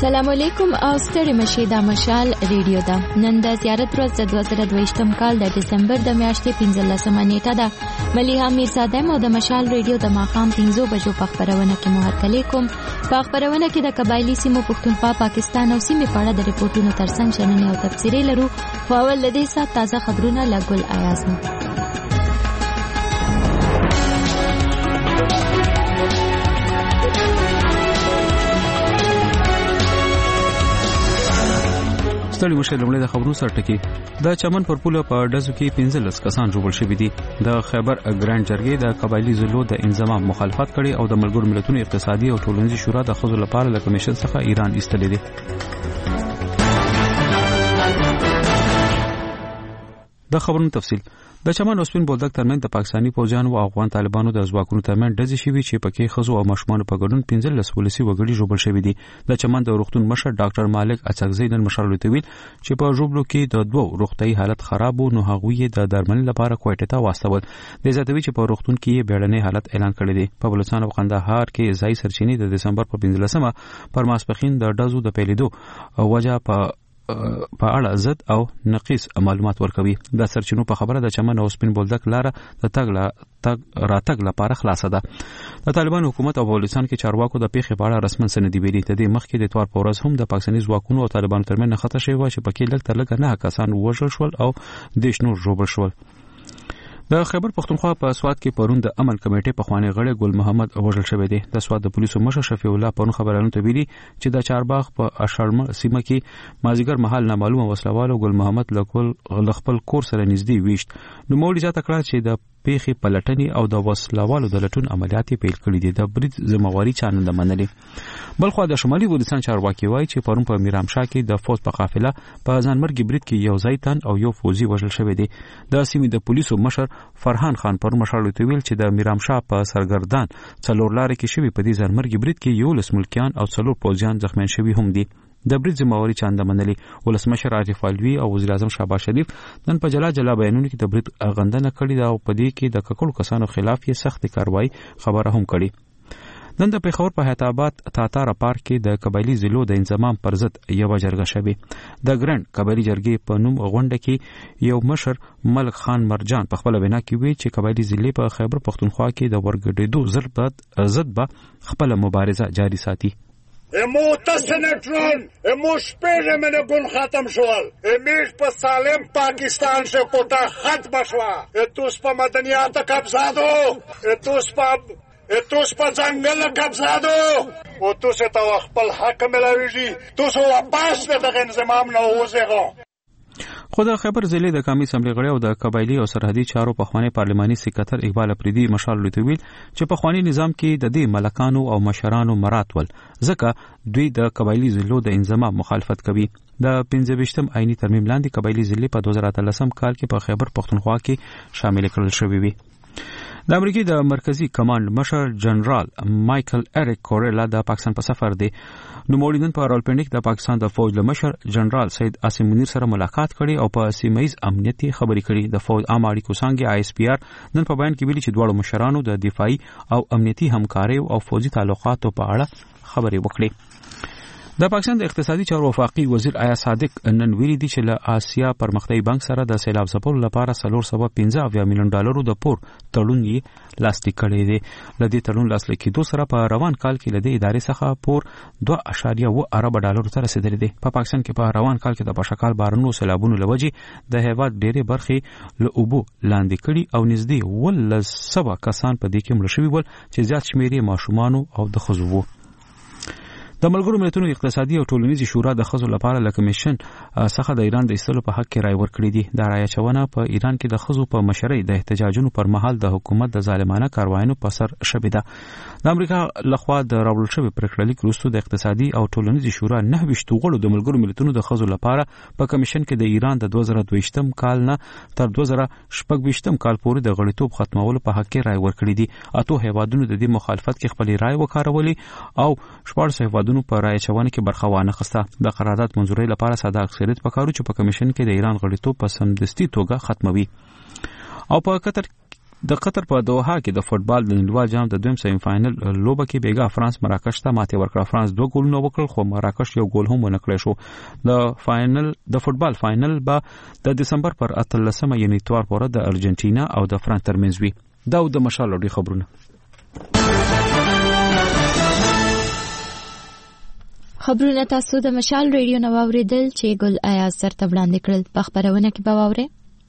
السلام علیکم او ستړي مشه د مشال ریډیو دا نن د زیارت ورځ د 2022م کال د دسمبر د میاشتې 15 نیټه ده. مليحه میرزاده مو د مشال ریډیو د ماقام 5 بجو په خبرونه کې محرکلې کوم. په خبرونه کې د قبایلی سیمو پښتونخوا پاکستان او سیمې په اړه د ریپورتونو ترڅنګ شننې او تفسیرې لرو. په اول د دې سات تازه خبرونه لګول آیازنو. ستړي مشه لمړی د خبرو سره ټکی. د چمن پر پوله په ډزو کې 15 کسان ژوبل شوي دي. د خیبر ګرانډ جرګې د قبایلی ضلعو د انضمام مخالفت کړي او د ملګرو ملتونو اقتصادي او ټولنیزي شورا د ښځو لپاره له کمیشن څخه ایران ایستلې دي. د خبرونو تفصیل. د چمن او سپین بولدک ترمن د پاکستانی پوځیانو او افغان طالبانو د ځواکونو ترمن ډزې شوي چې پکې ښځو او ماشومان په ګډون 15 ولسی وګړي ژوبل شوي دي. د چمن د روغتون مشر ډاکټر مالک اڅکزی نن مشر لوتویل چې په ژوبلو کې د دوه روغتي حالت خراب وو، نو هغه یې د درملنې لپاره کوټه ته واستول. د زیاتوي چې په روغتون کې یې بیړنۍ حالت اعلان کړی دی. په بلوچستان او قندهار کې ځای سرچینې د دسمبر په 15مه پر ماسپخین د ډزو د پیلېدو وجه په اړه زد او نقیص معلومات ورکوي. د سرچینو په خبره د چمن او سپین بولدک لاره د تګ لپاره خلاصه ده. د طالبان حکومت او بلوچستان کې چارواکو د پیښې په اړه رسمن سند ویلي. د دې مخکې د اتوار په ورځ هم د پاکستاني ځواکونو او طالبانو ترمنځ خطر شوی و چې پکې لږ تر لږه 9 کسان وژل شول او 10 نور ژوبل شول. د خیبر پښتونخوا په سواد کې پرون د عمل کمیټې په خوانې غړی ګل محمد وژل شوی دی. د سواد د پولیسو مشر شفیع الله پرون خبرانو ته ویلي چې د چارباغ په اشړم سیمه کې مازیګر مهال نامعلومه وسلوالو ګل محمد له خپل کور سره نږدې ویشت. نو مولي ځاته کړه چې د پیښې پلټنې او د وسلوالو د لټون عملیات پیل کړي دي. د برید ذمہواری چا نه منلې. بلخو د شمالي بلوچستان چارواکي وایي چې پرون په میرامشاه کې د فوج په قافله په ځانمرګي برید کې یو ځای تن او یو فوجي وژل شوی دی. د سیمې د پولیسو مشر فرحان خان پر مشر لوتویل چې د میرامشاه په سرګردان څلور لارې کې شوی په دې ځانمرګي برید کې 11 ملکیان او 4 پوځیان زخمیان شوي هم دي. د برید ذمہواری چاند منلي. ولسمشر عارف علوي او وزیر اعظم شهباز شریف نن په جلا بیانونو کې د برید غندنه کړې ده او په دې کې د ککړو کسانو خلاف یې سخت کاروایی خبره هم کړې. نن د پیښور په حیات آباد تاتاره پارک کې د قبایلی ضلعو د انضمام پر ضد یو جرګه شوه. د ګرند قبایلی جرګې په نوم غونډه کې یو مشر ملک خان مرجان په خپل وینا کې وی چې قبایلی ضلع په خیبر پښتونخوا کې د ورګډېدو ضد به خپل مبارزه جاری ساتي. امو تسنټرون امو شپږه منه ګون ختم شول. امیش په سالم پاکستان سے کوټه ختم شوا. اتوس په مدنیات قبضه دو. اتوس په ځنګل قبضه دو. او توسه تا خپل حق ملاويږي. توسه واپس دغه نظام نه وځغو. خو د خیبر ضلع د قومي اسمبلی غړي او د قبایلی او سرحدي چارو په خوانی پارلماني سکرټر اقبال افریدي مشال لوتویل چې په خوانی نظام کې د دې ملکانو او مشرانو مراتول ځکه دوی د قبایلی ضلعو د انضمام مخالفت کوي. د 15م آئینی ترمیم لاندې قبایلی ضلع په 2013 کال کې په خیبر پښتونخوا کې شامل کړل شوی وي. د امریکای د مرکزی کمانډ مشر جنرال مایکل اریک کورلا د پاکستان په سفر دی. نو مولیدن په رالپنډیک د پاکستان د فوج له مشر جنرال سید عاصم منیر سره ملاقات کړي او په سیمایي امنیتي خبرې کړي. د فوج عام اړیکو څنګه ISPR نن په بیان کې ویلي چې دواړو مشرانو د دفاعي او امنیتي همکاري او فوجي تعلقاتو په اړه خبرې وکړي. د پاکستان د اقتصادي چارو وفاقي وزیر آیا صادق نن ویلي دی چې له آسیا پرمختیايي بانک سره د سیلاب ځپلو لپاره 315 میلیون ډالرو د پور تړون یې لاسلیک کړی دی. لدې تړون لاسلیک کېدو سره په روان کال کې لدې ادارې څخه پور 2.2 ارب ډالرو ته رسیدلی دی. په پاکستان کې په روان کال کې د بشکال بارانو سیلابونو لوجې د هیواد ډېرې برخې له اوبو لاندې کړي او نږدې 100 کسان په دې کې مړه شوي ول چې زیات شمېر یې ماشومان او د ښځو وو. د ملګرو ملتونو اقتصادي او ټولنیزي شورا د ښځو لپاره له کمیشن څخه د ایران د ایستلو په حق کې رائے ورکړې دي. دا رائے چونه په ایران کې د ښځو په مشرۍ د احتجاجونو پر مهال د حکومت د ظالمانه کاروایانو په سر شوې ده. د امریکا لخوا د راوړل شوی پریکړه لیک وروسته د اقتصادي او ټولنیزي شورا 9 غړو د ملګرو ملتونو د ښځو لپاره په کمیشن کې د ایران د 2022م کال نه تر 2026م کال پورې د غړیتوب ختمولو په حق کې رائے ورکړې دي. اته هیوادونو د دې مخالفت کې خپل رائے وکارولې او 14 هیوادونو په رائے چونه کې برخه وانخسته. د قرارداد منځوري لپاره ساده اکثریت پکارو چې په کمیشن کې د ایران غړیتوب په سمدستي توګه ختموي. او په د قطر په دوحه کې د فوتبال د نړیوال جام د دویم سیمی فائنل لوبه کې بیګا فرانس مراکش ته ماته ورکړه. فرانس 2 ګولونه وکړل خو مراکش یو ګول هم ونه کړی شو. د فوتبال فائنل به د دسمبر پر 18 یعنی اتوار پورې د ارجنټینا او د فرانس ترمنځ وي. دا د مشال لوړي خبرونه. خبرونه تاسو د مشال ریډیو نو اوریدل چې ګل آیاز سره وړاندې کړل. په خبرونه کې به واورئ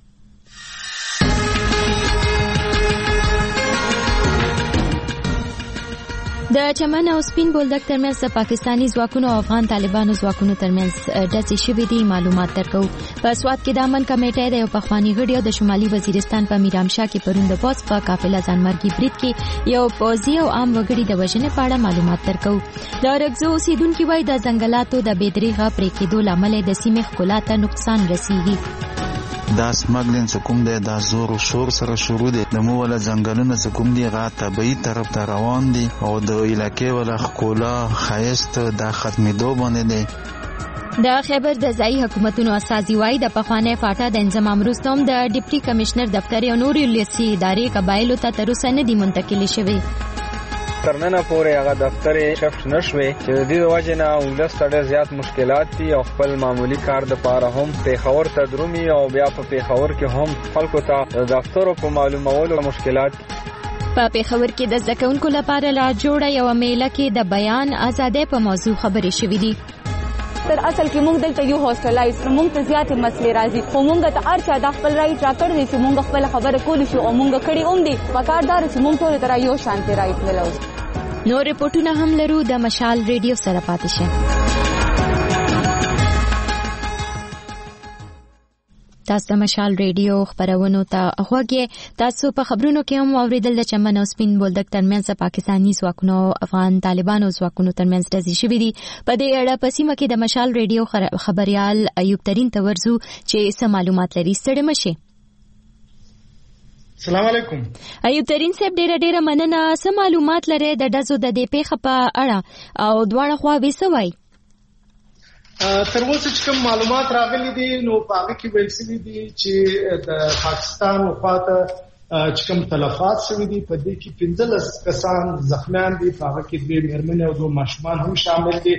د چمن او سپین بولدک ترمنځ د پاکستانی ځواکونو او افغان طالبانو ځواکونو ترمنځ ډزې شوې دي. معلومات درکو. په سواد کې د امن کمیټې د یو پخوانی غړي د شمالي وزیرستان په میرامشاه کې پرون د پوس په قافله ځانمرګي برید کې یو پوځي او عام وګړي د وژنې په اړه معلومات درکو. د رګزو اوسیدونکو وایي د ځنګلاتو د بېدریغه پرې کېدو لامل د سیمې ښکلا ته نقصان رسیږي. دا سمګلین څکوم دی دا زور او شور سره شروع دی د مو ولا ځنګلونه څکوم دی غا طبيعي طرف ته روان دي او د علاقې ولا خکولا خایست د ختمېدو باندې دی. د خیبر د ځای حکومتونو استازي وایي د پخوانی فاټا د انضمام وروسته د ډیپټي کمشنر دفتر او نورې لیسي ادارې قبایلو ته تر اوسه نه دي منتقل شوي. ترننه پورې هغه دفتر شفت نشوي چې د دې وجه نه ولس ته زیات مشکلات دي او خپل معمولی کار د پاره هم پیښور ته درومي او بیا په پیښور کې هم خلکو ته دفترو په معلومولو مشکلات. په پیښور کې د ځکونکو لپاره لا جوړه یو میله کې د بیان ازادۍ په موضوع خبرې شوې دي. تر اصل کې موږ دلته یو هوسټلایز موږ ته زیات مسلې راځي خو موږ ته ارچا د خپل رائټ راکړ دي چې موږ خپل خبره کولی شو او موږ کړي اوم دي پکاردار چې موږ ټول تر یو شانتي رائټ ملو. نو ریپورتونه هم لرو. د مشال ریډیو سره پاتې شئ. تاسو مشال ریډیو خبرونو ته غوږی. تاسو په خبرونو کې هم اوریدل د چمن او سپین بولدک ترمنځ پاکستانی ځواکونو افغان طالبانو ځواکونو ترمنځ ډزې شوې دي. په دې اړه په سیمه کې د مشال ریډیو خبريال ایوب ترین ته ورزو چې څه معلومات لري. ستړي مشه. السلام علیکم. ایوب ترین صاحب ډیره مننه. څه معلومات لري د ډزو د دې پیښه په اړه او دواړه خوا وسوي؟ تر اوسه چې کوم معلومات راغلي دي نو په هغه کې ویل شوي دي چې د پاکستان وفاته چې کوم تلفات شوي دي په دې کې 15 کسان زخمیان دي. په هغه کې 2 مېرمنې او 2 ماشومان هم شامل دي.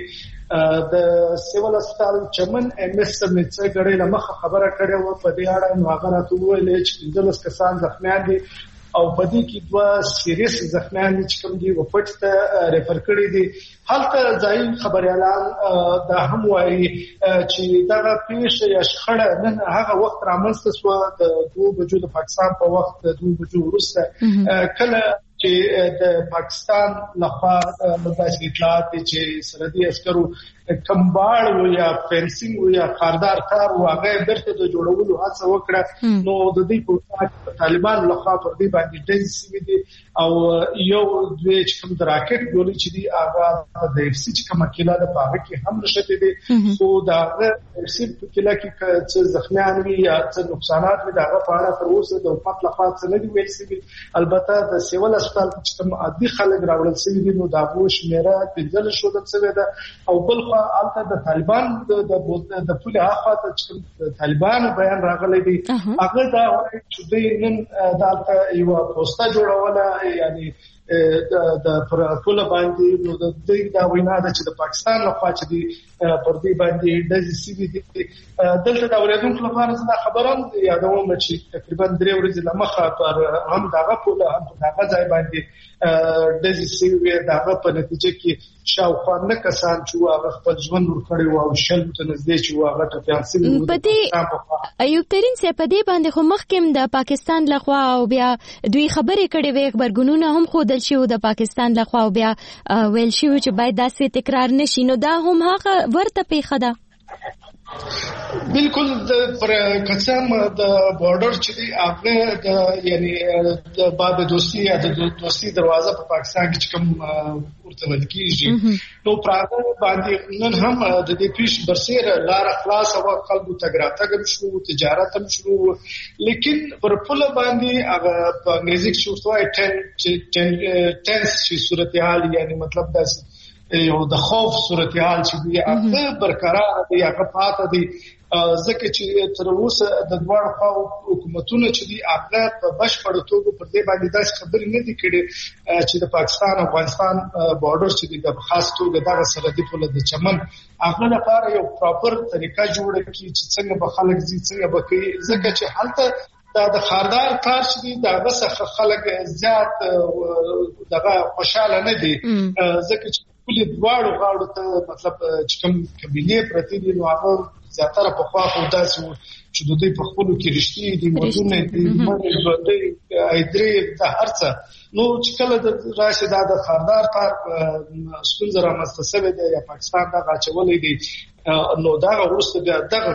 د سیول هسپتال چمن ام اس سمڅه غړې لمخه خبره کړې و په دې اړه نو هغه راته وویل چې 15 کسان زخمیان دي او په دې کې 2 سیریس زخمیان دي چې کوم دي وفات ته ریفر کړی دي. هلته ځای خبريالان دا هم وایي چې دا پیښه یا شخړه نن هغه وخت رامنځته شو د 2 بجو د پاکستان په وخت د 2 بجو وروسته کله چې د پاکستان لخوا داسې اطلاعات چې سرحدي عسکرو کمباړ یا فینسینګ یا خاردار کار واغې برته د جوړولو هڅه وکړه نو د دې په طالبان لخوا پر دې باندې ډیزي دي او یو دوی چې کوم د راکټ ګولې چې دی هغه د اف سي چې کومه کله د پاغه کې هم نشته دي سو دا اف سي کله کې چې زخمیان وي یا څه نقصانات وي دا په اړه تر اوسه د حکومت لخوا څه نه دی ویل شوی. البته د سیول هسپتال چې کوم عادي خلک راوړل شوی دي نو دا غو شمیره 15 شو د څه ده او بل خو البته د طالبان د ټول اخواته چې طالبان بیان راغلی دی هغه دا چې دوی نن دالته یو پوسټه جوړوله یعنی د پر ټول باندې نو د دې دا وینا ده چې د پاکستان لخوا چې دی پر دې باندې د سی بي دي دلته د اوریدونکو لپاره زه خبرم یادوم چې تقریبا 3 ورځې لمخه پر هم دغه په دغه ځای باندې د سی بي دغه په نتیجه کې شاوخوا نه کسان چې هغه خپل ژوند ورکړي او شل ته نږدې چې هغه ټپيان سي ایوب ترین سه په دې باندې خو مخکم د پاکستان لخوا او بیا دوی خبرې کړې وې خبرګونونه هم خودل شي د پاکستان لخوا او بیا ویل شي چې باید داسې تکرار نشي نو دا هم هغه ورته پیښه ده. بالکل پر قسم د بارډر چې دی هغه د یعنی د باب دوستي یا د دوستي دروازه په پاکستان کې کوم ورته ول کیږي نو پراغه باندې نن هم د دې پیښ برسره لار خلاص او خلکو تګراتګ شروع تجارت هم شروع لیکن پر پله باندې هغه په انګریزي کې شوی 10 چې صورتحال یعنی مطلب دا یو د خوف صورتحال چې دی هغه برقرار دی هغه پاتې دی ځکه چې تر اوسه د دواړو خواو حکومتونو چې دي هغه په بشپړ توګه پر دې باندې داسې خبرې نه دي کړې چې د پاکستان افغانستان بارډر چې د خاص توګه دغه سرحدي پل د چمن هغه لپاره یو پراپر طریقه جوړه کړي چې څنګه به خلک ځي څنګه به کوي ځکه چې هلته د خاردار کار چې دی دا وسخه خلک زیات دغه خوشاله نه دي ځکه چې ټول دواړو غاړو ته مطلب چې کوم قبيله پرتی دي نو هغه زیاتره په خوا خو داسې چې د دوی په خپلو کې رښتې دي مدونه دي مړې ایدرې د هرڅه نو چې کله د راشد د خاردار کار ستونزه رامنځته شوې ده یا پاکستان دا غاچولې دي نو دا ورسته دغه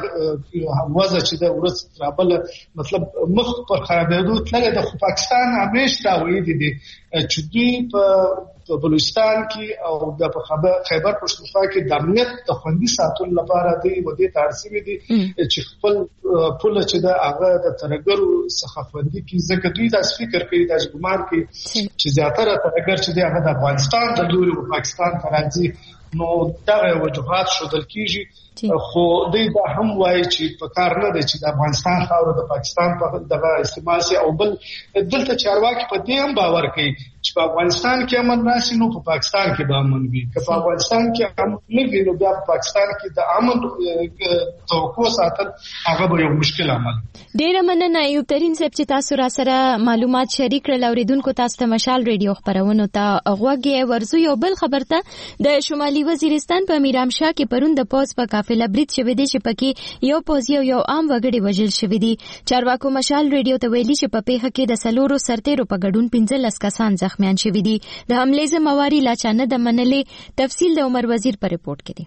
وضع چې د ورس رابل مطلب مخ پر خرابېدو تلګه د پاکستان همیشه دا وې دي چې دوی په بلوچستان کې او د خیبر پښتونخوا کې د امنیت د خوندي ساتلو لپاره دی و دې ترسیم دي چې خپل پول چې د هغه د ترګرو څخه خوندي کې ځکه دوی د فکر کوي د ګمان کې چې زیاتره ترګر چې د هغه د افغانستان د لوري او پاکستان ترانځي نو دا وجوهات شودل کیږي خو دوی دا هم وایي چې په کار نه دی چې د افغانستان خاور د پاکستان په دغه استعمال سي او بل دلته چارواکي په دې هم باور کوي چې په افغانستان کې امن راشي نو په پاکستان کې به امن وي که په افغانستان کې امن نه وي نو بیا په پاکستان کې د امن توقع ساتل هغه به یو مشکل عمل. ډیر مننه ایوب ترین صاحب چې تاسو را سره معلومات شریک کړل. اوریدونکو تاسو ته مشال ریډیو خبرونه ته غوږی ورزو. یو بل خبر ته د شمالي وزیرستان په میرامشاه کې پروند د پوز په قافله برید شوې دي چې پکې یو پوزي او یو عام وګړي وژل شوې دي. چارواکو مشال ریډیو ته ویلي چې په پیښه کې د سلورو سرتیرو په ګډون 15 کسان زخمیان شوي دي. د حملې ذمہواری لا چا نه د منلې. تفصیل د عمر وزیر په ریپورت کې دی.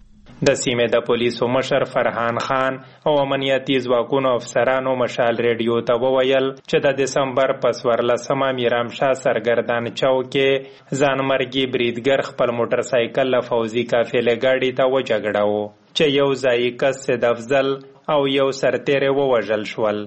د سیمې د پولیسو مشر فرحان خان او امنیتي ځواکونو افسرانو مشال ریډیو ته وویل چې د دسمبر په 14مه میرامشاه سرګردان چوک کې ځانمرګي بریدګر خپل موټر سایکل له فوزي قافلې ګاډي ته وجګړاو چې یو ځایي کس سید افضل او یو سرتیری ووژل شول.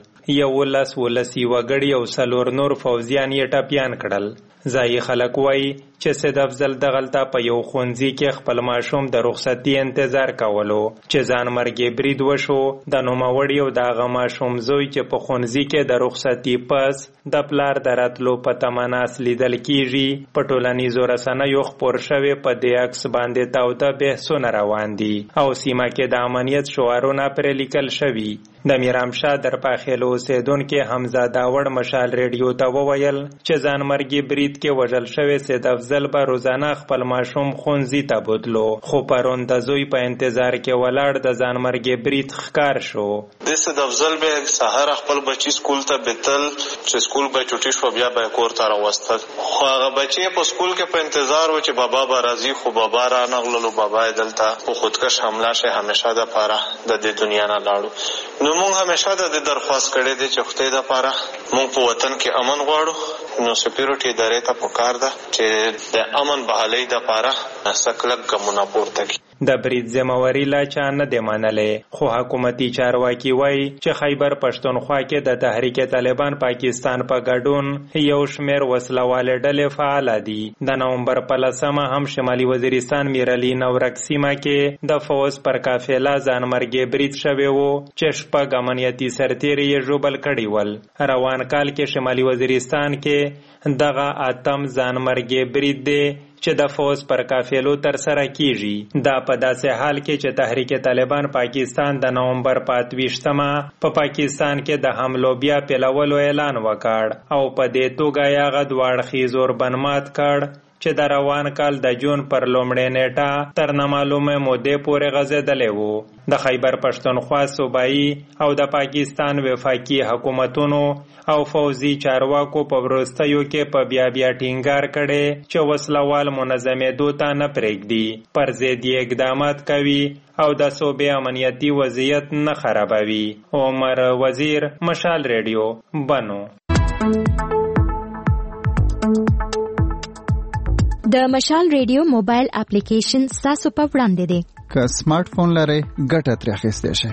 11 وګړي او 4 نور فوزیان یې ټپیان کړل. ځایي خلک وایي چې سید افضل دغلته په یو ښوونځي کې خپل ماشوم د رخصتي انتظار کولو چې ځانمرګي برید وشو. د نوموړي او د هغه ماشوم زوی چې په ښوونځي کې د رخصتي پس د پلار د راتلو په تمه ناست لیدل کیږي. په ټولنیزو رسنیو خپور شوی په دې عکس باندې تاوده بحثونه روان دي او سیمه کې د امنیت شعارونه پرې لیکل شوي. د میرامشاه در پاخیلو اوسیدونکي حمزه داوړ مشال ریډیو ته وویل چې ځانمرګي برید کې وژل شوی سید افضل به روزانه خپل ماشوم ښوونځي ته بوتلو خو پرون د زوی په انتظار کې ولاړ د ځانمرګي برید ښکار شو. د سید افضل به سحر خپل بچی سکول ته بتل چې سکول به چټي شو بیا به کور ته راوستل خو هغه بچی په سکول کې په انتظار و چې بابا به راځي خو بابا را نغللو. بابا دلته په خودکش حمله شه همیشه د پاره د دې دنیا نه لاړو. نو موږ همیشه د درخواست کړې دي چې خدای د پاره موږ په وطن کې امن غواړو. نو سپیورټي ادارې ته پکار ده چې د امن بحالۍ د پاره سکلک ګمونه پورته کړي. د برید ذمہواری لا چا نه دی منلې خو حکومتي چارواکي وایي چې خیبر پښتونخوا کې د تحریک طالبان پاکستان په ګډون یو شمېر وسلوالې ډلې فعال دي. د نومبر په 10مه هم شمالي وزیرستان میرعلی نورک سیمه کې د فوز پر قافله ځانمرګي برید شوی وو چې شپږ امنیتي سرتیري یې ژوبل کړي ول. روان کال کې شمالي وزیرستان کې دغه اتم ځانمرګي برید دی چې د فوز پر قافلو تر سره کیږي. دا په داسې حال کې چې تحریک طالبان پاکستان د نومبر په 28مه په پاکستان کې د حملو بیا پیلولو اعلان وکړ او په دې توګه یې هغه دواړخیز اوربند مات کړ چې د روان کال د جون پر لومړۍ نیټه تر نامعلومه مودې پورې غځېدلی وو. د خیبر پښتونخوا صوبایي او د پاکستان وفاقي حکومتونو او فوزي چارواکو په وروستیو کې په بیا ټینګار کړي چې وسلوال منظمېدو ته نه پرېږدي، پر ضد یې اقدامات کوي او د صوبې امنیتي وضعیت نه خرابوي. عمر وزیر، مشال ریډیو، بنو. د مشال ریډیو موبایل اپلیکیشن تاسو په وړاندې دی. که سمارټ فون لرئ ګټه ترې اخیستی شئ.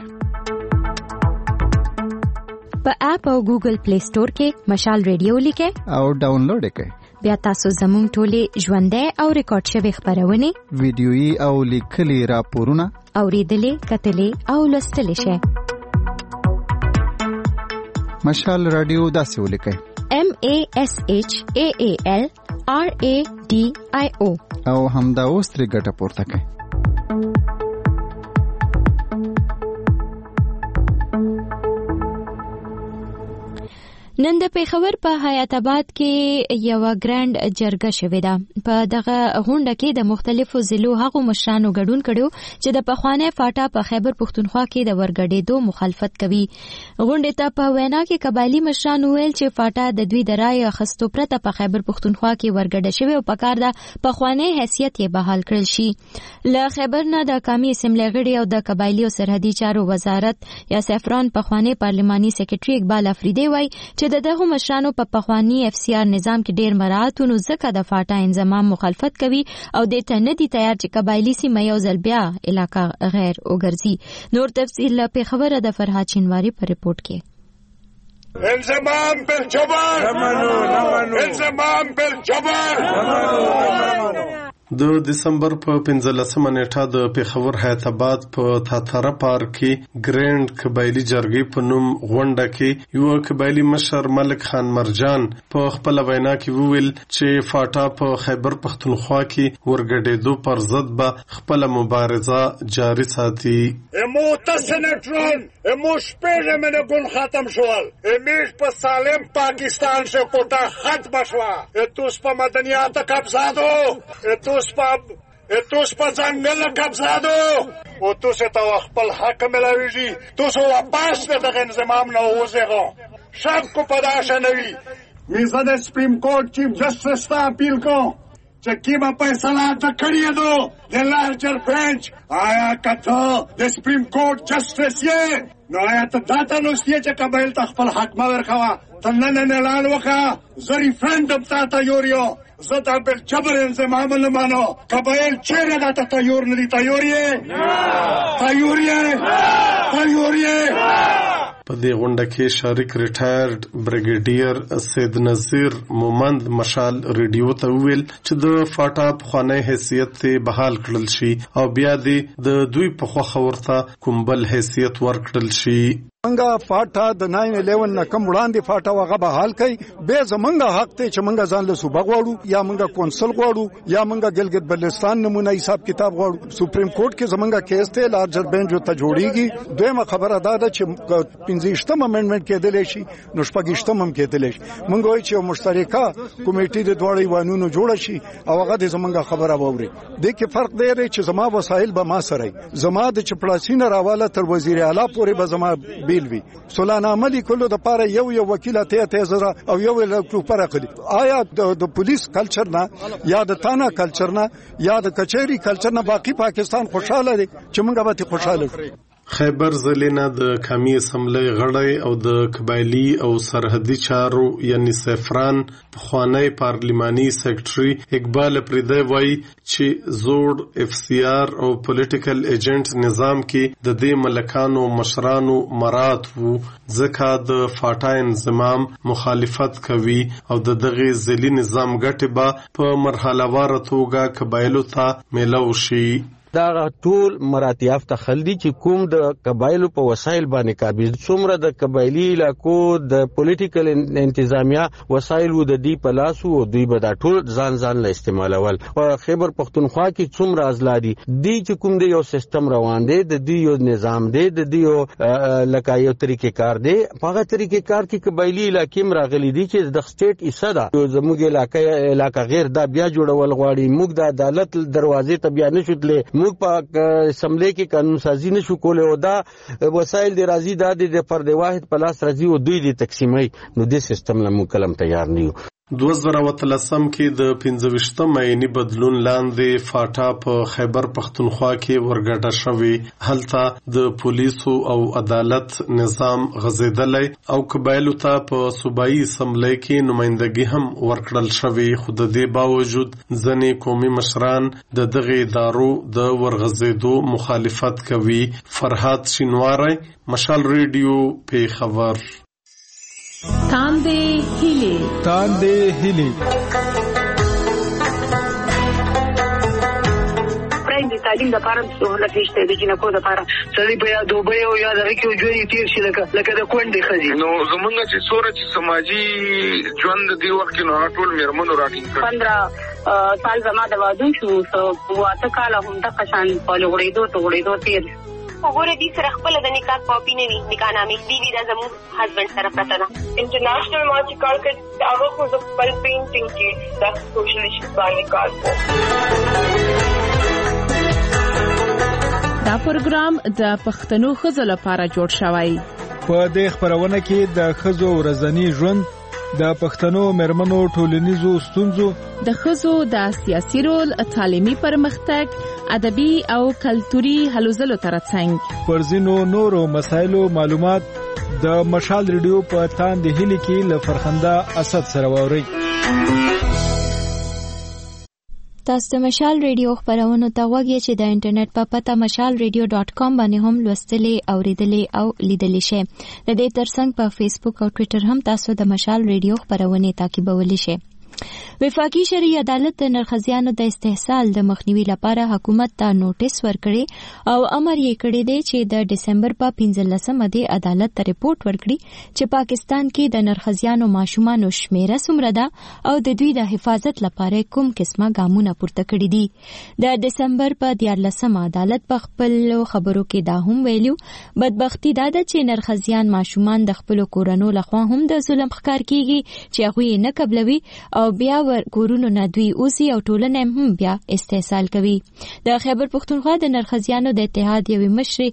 په اپ او ګوګل پلی سٹور کې مشال ریډیو لیکئ او ډاونلوډ یې کړئ. بیا تاسو زموږ ټولې ژوندۍ او ریکارډ شوې خبرونه ویډیويي او لیکلي راپورونه اوریدلې کتلې او لوستلې شئ. مشال رادیو داسې ولیکئ MASHAALRADIO او همدا اوس ترې ګټه پورته کړئ. نن د پیښور په حیات آباد کې یو ګراند جرګه شوې ده. په دغه غونډه کې د مختلفو ضلعو هغو مشرانو ګډون کړو چې د پخوانی فاټا په خیبر پښتونخوا کې د ورګډېدو مخالفت کوي. غونډې ته په وینا کې قبایلی مشرانو ویل چې فاټا د دوی د رای اخیستو پرته په خیبر پښتونخوا کې ورګډه شوې او پکار ده پخوانی حیثیت یې بحال کړل شي. له خیبر نه د قومي اسمبلی غړي او د قبایلی او سرحدي چارو وزارت یا سفران پخوانی پارلماني سیکریټري اقبال افریدي وایي چې دغه مشرانو په پخوانی FCR نظام کې ډیر مراعاتونو ځکه د فاټا انضمام مخالفت کوي او د ته نه دي تیار چې قبایلی سیمه یو ځل بیا علاقه غیر وګرځي. نور تفصیل له پیښور د فرهاد شینواری په ریپورت کې. انضمام بالجبر انضمام بالجبر. د دسمبر په 15مه نیټه د پیښور حیات آباد په تاتره پارک کې ګراند قبایلی جرګې په نوم غونډه کې یو قبایلی مشر ملک خان مرجان په خپل وینا کې وویل چې فاټا په خیبر پښتونخوا کې ورګډېدو پر ضد به خپل مبارزه جاری ساتي. امو تسنټرون امو شپږ منه ګون ختم شول. امیش په سالم پاکستان سے کوټه ختم شوا. توس په مدنیات قبضه دو توس په ځنګل قبضه دو او توس ته خپل حق ملاويږي. توس واپس دغه انضمام نه وځغو شب کو پداشه نوي. میزه د سپریم کورټ چیف جسټس ته اپیل کو چې کیما فیصله کړی دو د لارجر بنچ. آیا کته د سپریم کورټ جسټس یې نو آیا ته داته نوستې چې قبایل ته خپل حق مور کوا ته نه اعلان وکړه. زه ریفرندم ته یوریو زدا بالجبر انضمام نه مانو. قبایل چیرې دا ته تیار نه دي. تیار یې په دې غونډه کې شریک ریټایرډ بریګیډیر سید نذیر مومند مشال ریډیو ته ویل چې د فاټا پخوانی حیثیت بحال کړل شي او بیا د دوی په خوښه ورته کوم بل حیثیت ورکړل شي. منګه فاټا د 9/11 نه کم وړاندې فاټا وغه به حال کوي. به زمونږه حق ته چې منګه ځان له صوبه غواړو یا منګه کونسل غواړو یا منګه ګلګت بلتستان نمونه حساب کتاب غواړو. سپریم کورټ کې زمونږه کیس ته لارجر بنچ ته جوړیږي. دویمه خبره ده چې 15م امندمنت کېدل شي نو 16م هم کېدل شي. منګه وایي چې مشترکه کمیټې د دوړې وانونو جوړ شي او هغه د زمونږه خبره ووري. د کې فرق دی چې زما وسایل به ما سره زما د چپړاسینه راواله تر وزیر اعلی پورې به زما بیلوي. سولانه عملی کولو د پاره یو وکیل ته زره او یو لکوپر اخلي. آیا د پولیس کلچر نه یا د تانا کلچر نه یا د کچېری کلچر نه باقی پاکستان خوشاله دی چې موږ به خوشاله شو. خیبر ضلع نه د قومي اسمبلی غړی او د قبایلی او سرحدي چارو یعنی سفران پخوانی پارلماني سیکریټري اقبال افریدي وایي چې زوړ FCR او پولیټیکل ایجنټ نظام کې د دې ملکانو مشرانو مراد وو ځکه د فاټا انضمام مخالفت کوي او دغه ځلي نظام ګټه به په مرحله وار توګه قبایلو ته ملو شي. دا ټول مراتب ته خلدي چې کوم د قبایلو په وسایل باندې قابل څومره د قبایلی علاقو د پولیټیکل انتظامیه وسایل و د دې په لاس او دوی به دا ټول ځان له استعمالول. او خیبر پښتونخوا کې څومره ازلادي دی چې کوم د یو سیستم روان دی د دې یو نظام دی د دې یو لکه یو طریقې کار دی. په هغه طریقې کار کې قبایلی علاقې راغلي دي چې د سټیټ حصہ ده. زموږ علاقه غیر دا بیا جوړول غواړي. موږ د عدالت دروازې ته بیا نشوتلې. موږ په اسمبلی کې قانون سازي نشو کولای او دا وسایل د راضي د فرد واحد په لاس راځي او دوی د تقسیمي نو د سیستم له مکلم تیار نه یو. 2013 کې د 25 مې بدلون لاندې فاټا په خیبر پښتونخوا کې ورګډه شوې. هلته د پولیسو او عدالت نظام غزیدلی او قبایلو ته په صوبایي اسمبلی کې نمائندګي هم ورکړل شوې. خو د دې باوجود ځینې قومي مشران د دغه ادارو د ورغزیدو مخالفت کوي. فرهاد شینواری، مشال ریډیو، پیښور. تاندې هیلې د تعلیم لپاره سہولت نشته د جنکو لپاره سړي په یا دوبه او یا دغه کې ژوند تیر شي لکه د کونډې ښځې نو زمونږ چې سوره چې سماجی ژوند دی وخت کې نو ټول میرمنو راټینګ کړ 15 سال زما د واده شو واته کال هم د قشان په لغړېدو تیر وګوره دې سره خپل د نکاح کاپی نه وي نکاح نامې دی دا زموږ هسبند سره پته ده انټرنیشنل ما چې کار کړ هغه خو د خپل پینټینګ کې د سوشل ایشوز باندې کار کوي. دا پروګرام د پښتنو ښځو لپاره جوړ شوی. په دې خبرونه کې د ښځو ورځنی ژوند، د پښتنو مېرمنو ټولنیزو ستونزو، د ښځو د سیاسي رول، تعلیمي پرمختګ، ادبي او کلتوري هلو ځلو ترڅنګ پر ځینو نورو مسایلو معلومات د مشال ریډیو په تاندې هیلې کې له فرخنده اسد سره واورئ. تاسو د مشال ریډیو خبرونو ته وګورئ چې د انټرنیټ په پته mashalradio.com باندې هم لوستلې، اوریدلې او لیدلې شئ. د دې ترڅنګ په فیسبوک او ټوئیټر هم تاسو د مشال ریډیو خبرونه تعقیبولی شئ. وفاقي شرعي عدالت د نرخزیانو د استحصال د مخنیوي لپاره حکومت ته نوټیس ورکړي او امر یې کړی دی چې د دسمبر په 15مه د عدالت ته ریپورت ورکړي چې پاکستان کې د نرخزیانو ماشومانو شمیره څومره ده او د دوی د حفاظت لپاره کوم قسمه ګامونه پورته کړي دي. د دسمبر په 14مه عدالت په خپل خبرو کې دا هم ویلو بدبختی دا ده چې نرخزیان ماشومان د خپل کورونو لخوا هم د ظلم ښکار کیږي چې هغه نه قبلوي او بیا ور کورونو نه دوی اوسي او ټولنه هم بیا استحصال کوي. د خیبر پختونخوا د نرخزیانو د اتحاد یوې مشر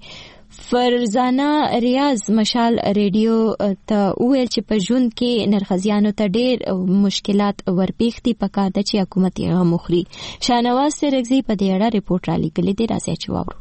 فرزانه ریاض مشال ریډیو ته ویل چې په ژوند کې نرخزیانو ته ډېر مشکلات ورپېښتي پکار ده چې حکومت یې مخري. شاهنواز سرګزي په دې اړه ریپورت را لیکلی دی، راځي چې واورو.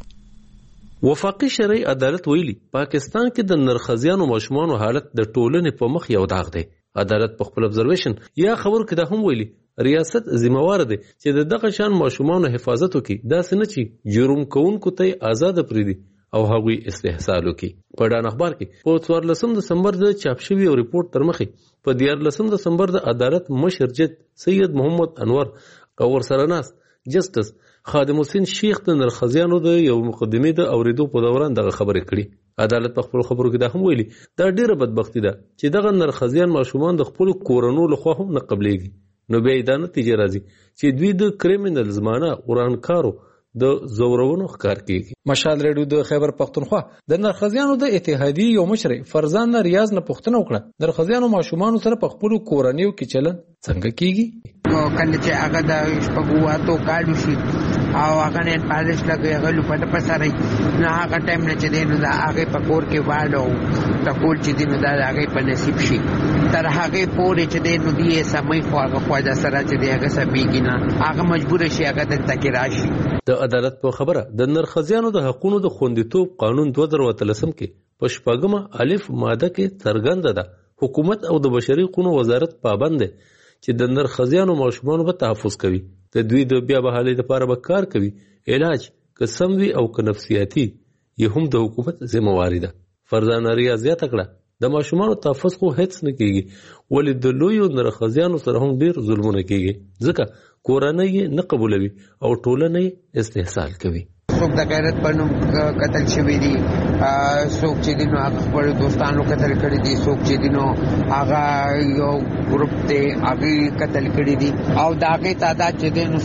وفاقي شرعي عدالت ویلي پاکستان کې د نرخزیانو ماشومانو حالت د ټولنې په مخ یو داغ دی. عدالت په خپل ابزرویشن یا خبر کې دا هم ویلي ریاست ذمہوار دی چې دغه شان ماشومانو حفاظت وکړي، داسې نه چې جرم کوونکو ته آزاد پریږدي او هغوی استحصال وکړي. په ډان اخبار کې په 14 دسمبر د چاپ شوی یو ریپورت تر مخې په 14 دسمبر د عدالت مشر جج سید محمد انور او ورسره ناس جسټس خادم حسین شیخ د نرخزیانو د یو مقدمې د اوریدو په دوران دغه خبرې کړي. عدالت په خپل خبرو کې دا هم ویلي دا ډیره بدبختی ده چې دغه نرخزیان ماشومان د خپل کورونو لخوا هم نه قبلېږي. نو بیا دا نتیجه راځي چې دوی د کریمینلز معنی ورانکارو د زورونو ښکار کیږي. مشال ریډیو د خیبر پختونخوا د نرخزیانو د اتحادیې یو مشر فرزانه ریاض نه پوښتنه وکړه نرخزیانو ماشومان سره په خپل کورنیو کې چلن څنګه کیږي. کله چې هغه د شپږواتو کالو شي او هغه نه پالش لګي هغه لپاره پساري نه هغه ټایم نه چې دینو دا هغه په کور کې والو ټکول چې دینو دا هغه په نصیب شي تر هغه پورې چې دینو دی سمې خو هغه خواجه سره چې دی هغه سبيږي نه هغه مجبور شي هغه د تکي راشي. د عدالت په خبره د نرخزیانو د حقوقو د خوندیتوب قانون 2013 کې په شپږمه الف ماده کې څرګنده ده حکومت او د بشري حقوقو وزارت پابند دی چې د نرخزیانو ماشومانو په تحفظ کوي، د دوی د بیا بحالۍ لپاره به کار کوي، علاج که سم وي او که نفسیاتي یې هم د حکومت ذمہواري ده. فرزانه ریاض زیاته کړه د ماشومانو تحفظ خو هیڅ نه کیږي ولې د لویو نرخزیانو سره هم ډیر ظلمونه کیږي ځکه کورنۍ یې نه قبولوي او ټولنه یې استحصال کوي. څوک د غیرت په نوم قتل شوی دي، څوک چې دینو هغه خپل دوستانو قتل کړي دي، څوک چې دینو هغه یو ګروپ ته هغه قتل کړي دي او دا هغه تعداد چې دینو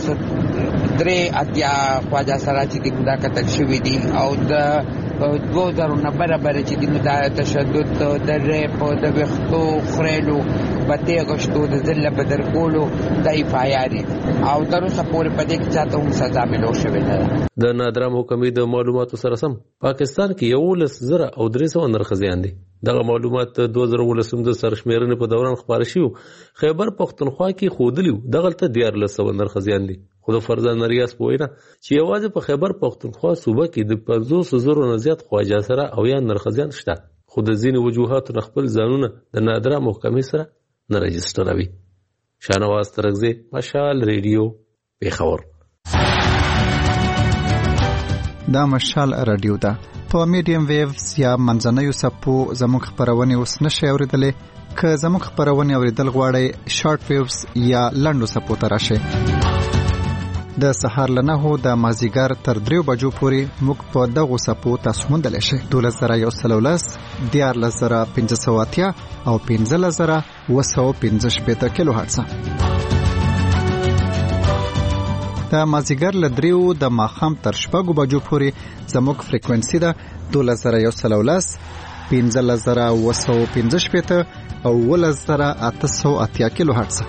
3 خواجه سره چې دینو دا قتل شوی دي او د 2000 برابر چې دینو دا تشدد د ریپ د وختو خړلو بته غشتو د ذل بدر کولو دای فایاري او تر اوسه پورې پدې کې چاته هم سزا ملو شوې ده. د نادره محکمې د معلوماتو سره سم پاکستان کې 11,300 نرخزیان دي. دغه معلومات 2019 د سرشمیرنې په دوران خبر شوی خیبر پختونخوا کې خودلیو دغه ته 1400 نرخزیان دي. خو د فرزانه ریاض په وینا چې یوازې په خیبر پختونخوا صوبه کې د 500,000 نه زیات خواجه سره او یا نرخزیان شته، خو د ځینې وجوهاتو خپل ځانونه د نادره محکمې سره نه رجستروي. شاهنواز ترغزي، مشال ریډیو، پیښور. دا مشال رادیو ده په میډیم ویوز یا منځنیو څپو زموږ خپرونې اوس نشئ اورېدلی. که زموږ خپرونې اورېدل غواړئ شارټ ویوز یا لنډو څپو ته راشئ. د سهار له 9 د مازدیګر تر 3 بجو پورې موږ په دغو څپو تاسو موندلی شئ. 12110 14580 او 15715 کیلو هرتز. د مازدیګر له 3 د ماښام تر 6 بجو پورې زموږ فریکوئنسي ده 12110 15715 او 11880 کیلو هرتز.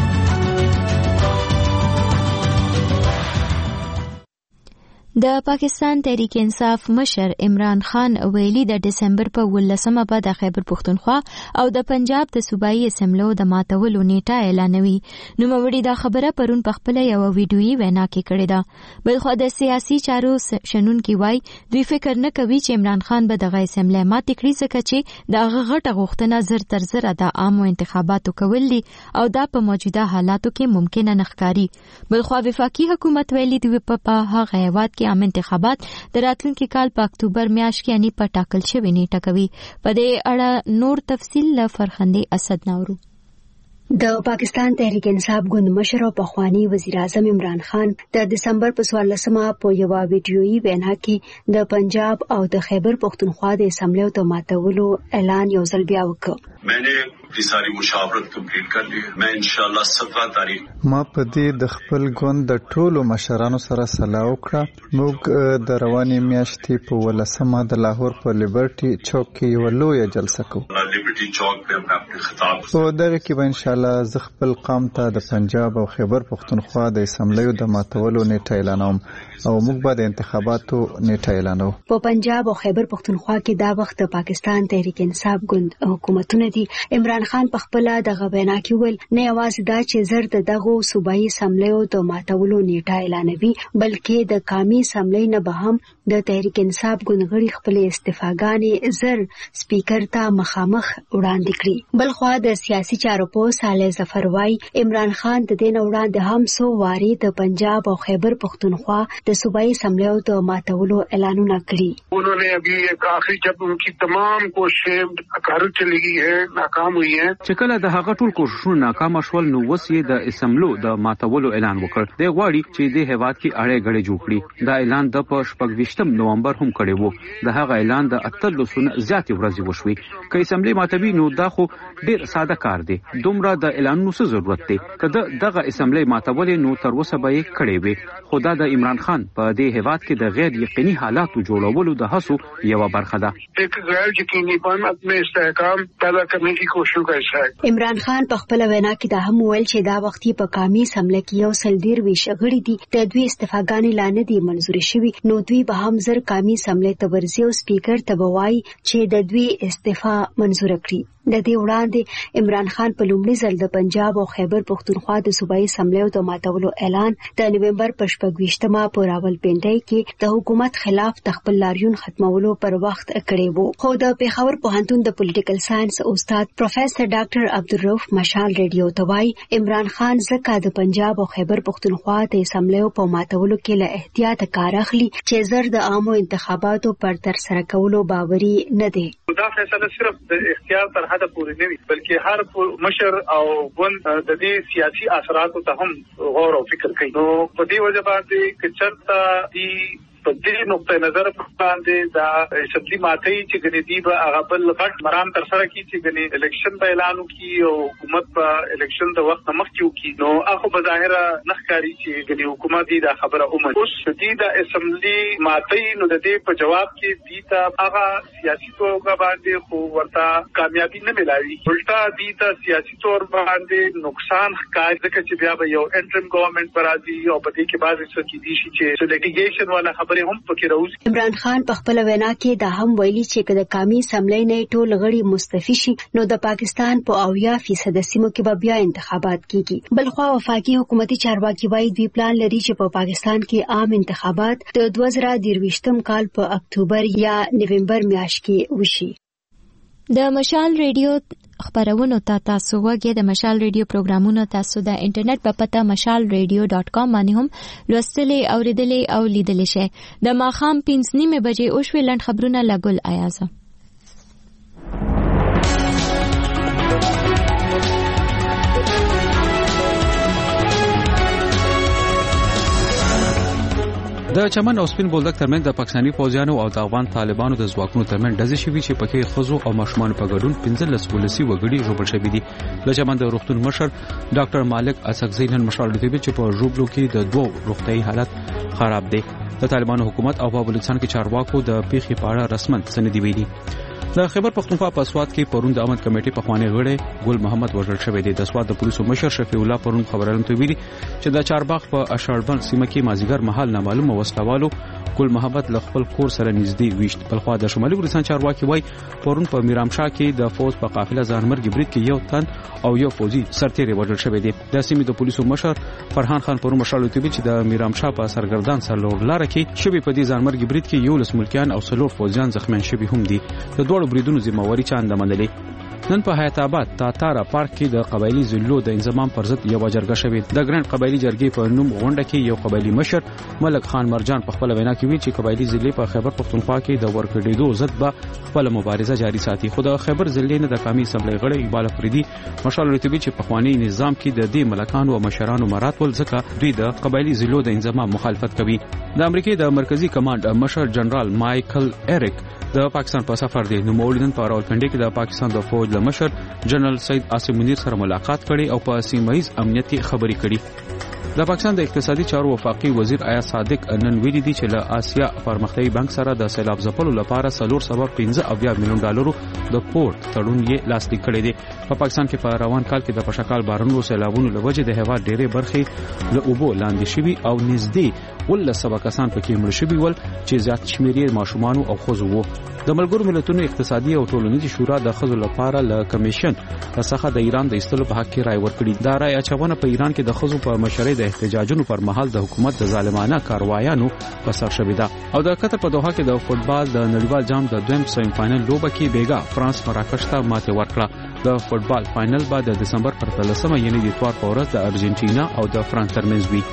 د پاکستان تحریک انصاف مشر عمران خان ویلي د ډسمبر په 18مه به د خیبر پختونخوا او د پنجاب د صوبایي اسمبلیو د ماتولو نیټه اعلانوي. نوموړي دا خبره پرون په خپل یو ویډیويي وینا کې کړې ده. بلخو د سیاسي چارو شنونکي وایي دوی فکر نه کوي چې عمران خان به دغه اسمبلی ماتې کړي ځکه چې دغه غټه غوښتنه زر تر زره د عامو انتخاباتو کول دي او دا په موجوده حالاتو کې ممکنه نه ښکاري. بلخو وفاقي حکومت ویلي دوی په هغه هیواد کې عام انتخابات د راتلونکي کال په اکتوبر میاشت کې یعنی په ټاکل شوې نیټه کوي. په دې اړه نور تفصیل له فرخندې اسد نورو. د پاکستان تحریک انصاف ګوند مشر او پخوانی وزیر اعظم عمران خان د دسمبر په 14مه په یو ویډیويي وینا کې د پنجاب او د خیبر پختونخوا د اسمبلیو د ماتولو اعلان یو ځل بیا وکړ. मैंने अपनी सारी मुशावरत कंप्लीट कर ली है. मैं इंशाल्लाह 17 तारीख ما په دې د خپل ګوند د ټولو مشرانو سره سلا وکړه. موږ د روانې میاشتې په 18مه د لاهور په لیبرټي چوک کې یو لوی جلسه کوو. لیبرټي چوک په خپل خطاب په دغه کې به ان شاء الله ز خپل قوم ته د پنجاب او خیبر پختونخوا د اسمبلیو د ماتولو نیټه اعلانوم او موږ به د انتخاباتو نیټه اعلانو. په پنجاب او خیبر پختونخوا کې دا وخت د پاکستان تحریک انصاف ګوند حکومتونه دي. عمران خان په خپل دغه وینا کې ویل نه یوازې دا چې زر دغه صوبایي اسمبلیو د ماتولو نیټه اعلانوي بلکې د قومي اسمبلی نه به هم د تحریک انصاف ګوند غړي خپل استعفاګانې زر سپیکر ته مخامخ وړاندې کړي. بلخو د سیاسي چارو په صالح ظفر وايي عمران خان د دې وړاندې هم سو واري د پنجاب او خیبر پختونخوا د صوبایي اسمبلیو د ماتولو اعلانونه کړي. उन्होंने अभी एक आखिरी जब उनकी तमाम कोशिशें खारिज चली गई है नाकाम हुई हैं. چې کله د هغه ټول کوششونه ناکام شول نو وسې د اسمبلو د ماتولو اعلان وکړ. د غواړي چې د هیواد کې اړې غړې جوړ کړي. دا اعلان د 28 نومبر هم کړی وو. د هغه اعلان د 18 زیاتې ورځې وشوي. که اسمبلی ماتوي نو دا خو ډیر ساده کار دی. دومره د اعلانونو څه ضرورت دی. کله دغه اسمبلی ماتولې نو تر اوسه به یې کړی وي. خدا د عمران خان په دې هیواد کې د غیر یقیني حالاتو جوړولو د هڅو یو برخه ده. एक गैर यकीनी पन अपने استحکام پیدا करने की कोशिश का हिस्सा है. عمران خان په خپل وینا کې دا هم ویل چې دا وختي په قومي اسمبلی کې یو سل ډیر ویش غړي دي د دوی استعفاګانې لاندې دي منزوري شوی نو دوی به هم زر قومي اسمبلی ته ورځي او سپیکر ته وایي چې د دوی استعفا منزور کړي. د دې وړاندې عمران خان په لومړي ځل د پنجاب او خیبر پختونخوا د صوبایي اسمبلیو د ماتولو اعلان د نومبر په 28مه په راولپنډۍ کې د حکومت خلاف خپل لاریون ختمولو پر وخت کړی وو. خو د پیښور پوهنتون د پولیټیکل ساينس استاد پروفیسور ډاکټر عبدالرؤف مشال ریډیو توای عمران خان زکه د پنجاب او خیبر پختونخوا د اسمبلیو په ماتولو کې له احتیاط کار اخلي چې زر د عامو انتخاباتو پر تر سره کولو باوري نه دی. دا فیصله صرف د اختیار تر حد پورې نه وي بلکې هر مشر او ګوند د دې سیاسي اثراتو ته هم غور او فکر کوي. نو په دې وجه باندې چې چرته دی په دې نقطه نظر باندې دا اسمبلی ماتي چې ګنې دی به هغه بل غټ مرام تر سره کی چې ګنې الیکشن په اعلان وکي او حکومت په الیکشن د وخت مخکې وکي نو هغه په ظاهره نخکاری چې ګنې حکومت دی دا خبره اومن اوس دې د اسمبلی ماتي نو د دې په جواب کې دی ته هغه سیاسي توګه باندې خو ورته کامیابی نه ملایي الټا دی ته سیاسي تور باندې نقصان ښکاري ځکه چې بیا به یو انټرم ګورنمنت برازي او په دې کې بعضې څه کې دي چې لیټیګیشن والا عمران خان په خپل وینا کې دا هم ویلي چې کله قومي اسمبلی نه ټول غړي مستعفي شي نو د پاکستان په 80% سیمو کې به بیا انتخابات کیږي. بلخو وفاقي حکومتي چارواکي وایي دوی پلان لري چې په پاکستان کې عام انتخابات د 2023 کال په اکتوبر یا نومبر میاشت کې وشي. د مشال ریډیو خبرونو ته تاسو وګورئ. د مشال ریډیو پروګرامونه تاسو د انټرنیټ په پته mashalradio.com باندې هم لوستلې اوریدلې او لیدلې شئ. د ماخام 5:30 بجې او شوي لند خبرونه لګول ایازه. د چمن او سپین بولدک ترمن د پاکستاني فوجیانو او د افغان طالبانو د ځواکونو ترمن ډزې شوې چې پکې خزو او ماشومان په ګډون 15 ولسی وګړي ژوبل شوي دي. د چمن د روغتون مشر ډاکټر مالک اسقزی نن مشال لوي چې په ژوبلو کې د دوه روغتي حالت خراب دي. د طالبانو حکومت او په بلوچستان کې چارواکو د پیښې په اړه رسمن سندې ویلي. د خیبر پختونخوا په سواد کې پرون د امن کمیټې په خواني غړي ګل محمد وژل شوی دی. د سواد د پولیسو مشر شفیع الله پرون خبرونه ته ویلي چې د چارباغ په اشاربند سیمه کې مازیګر محل نامعلومه وسلوالو ګل محمد ل خپل کور سره نږدې ویشت. په خوا د شمالي ګلستان چارواکي وای پرون په میرامشاه کې د فوج په قافله ځانمرګ برید کې یو تن او یو فوجي سرتیری وژل شوی دی. د سیمې د پولیسو مشر فرحان خان پرون مشال ته ویلي چې د میرامشاه په سرګردان سرلور لار کې شوی په دې ځانمرګ برید کې یو لس ملکیان او څلور فوجیان زخمیان شوی هم دي. د دوه بریدونو ذمہواری چاند منلې. نن په حیات آباد تاتارا پارک کې د قبایلی ضلعو د انضمام پر ضد یو جرګه شوې. د ګرند قبایلی جرګې په نوم غونډه کې یو قبایلی مشر ملک خان مرجان په خپل وینا کې ویل چې قبایلی ضلع په خیبر پختونخوا کې د ورکړېدو ضد به خپل مبارزه جاری ساتي. خو د خیبر ضلع نه د قومي اسمبلی غړي اقبال افریدي مشال رتبي چې په خواني نظام کې د دې ملکانو او مشرانو مرات ول ځکه دوی د قبایلی ضلعو د انضمام مخالفت کوي. د امریکای د مرکزی کمانډ مشر جنرال مایکل ایریک د پاکستان په سفر دی. نو مولدن په راولپنډي کې د پاکستان د فوج له مشر جنرال سید عاصم منیر سره ملاقات کړي او په سیمه‌ایز امنیت کې خبرې کړي. د پاکستان د اقتصادي چارو وفاقي وزیر آیا صادق نن ویلي دی چې له آسیا پرمختیايي بانک سره د سیلاب ځپلو لپاره 315 میلیون ډالرو د پورت تړون یې لاسلیک کړی دی. په پاکستان کې په روان کال کې د پشکال بارانونو سیلابونو لوجه د هوا ډېرې برخې له اوبو لاندې شوي او نږدې 17 کسان پکې مړ شوي ول چې زیات شمېر یې ماشومان او ښځو وو. د ملګرو ملتونو اقتصادي او ټولنیزي شورا د ښځو لپاره له کمیشن څخه د ایران د ایستلو په حق کې رائے ورکړي. دا رائے اچونه په ایران کې د ښځو په مشرۍ د احتجاجونو پر مهال د حکومت د ظالمانه کاروایانو په سر شوې ده. او د قطر په دوحه کې د فوتبال د نړیوال جام د دویم سیمی فائنل لوبه کې بیګا فرانس مراکش ته ماته ورکړه. د فوتبال فائنل به د دسمبر پر 13 یعنی د اتوار په ورځ د ارجنټینا او د فرانس ترمنځ وي.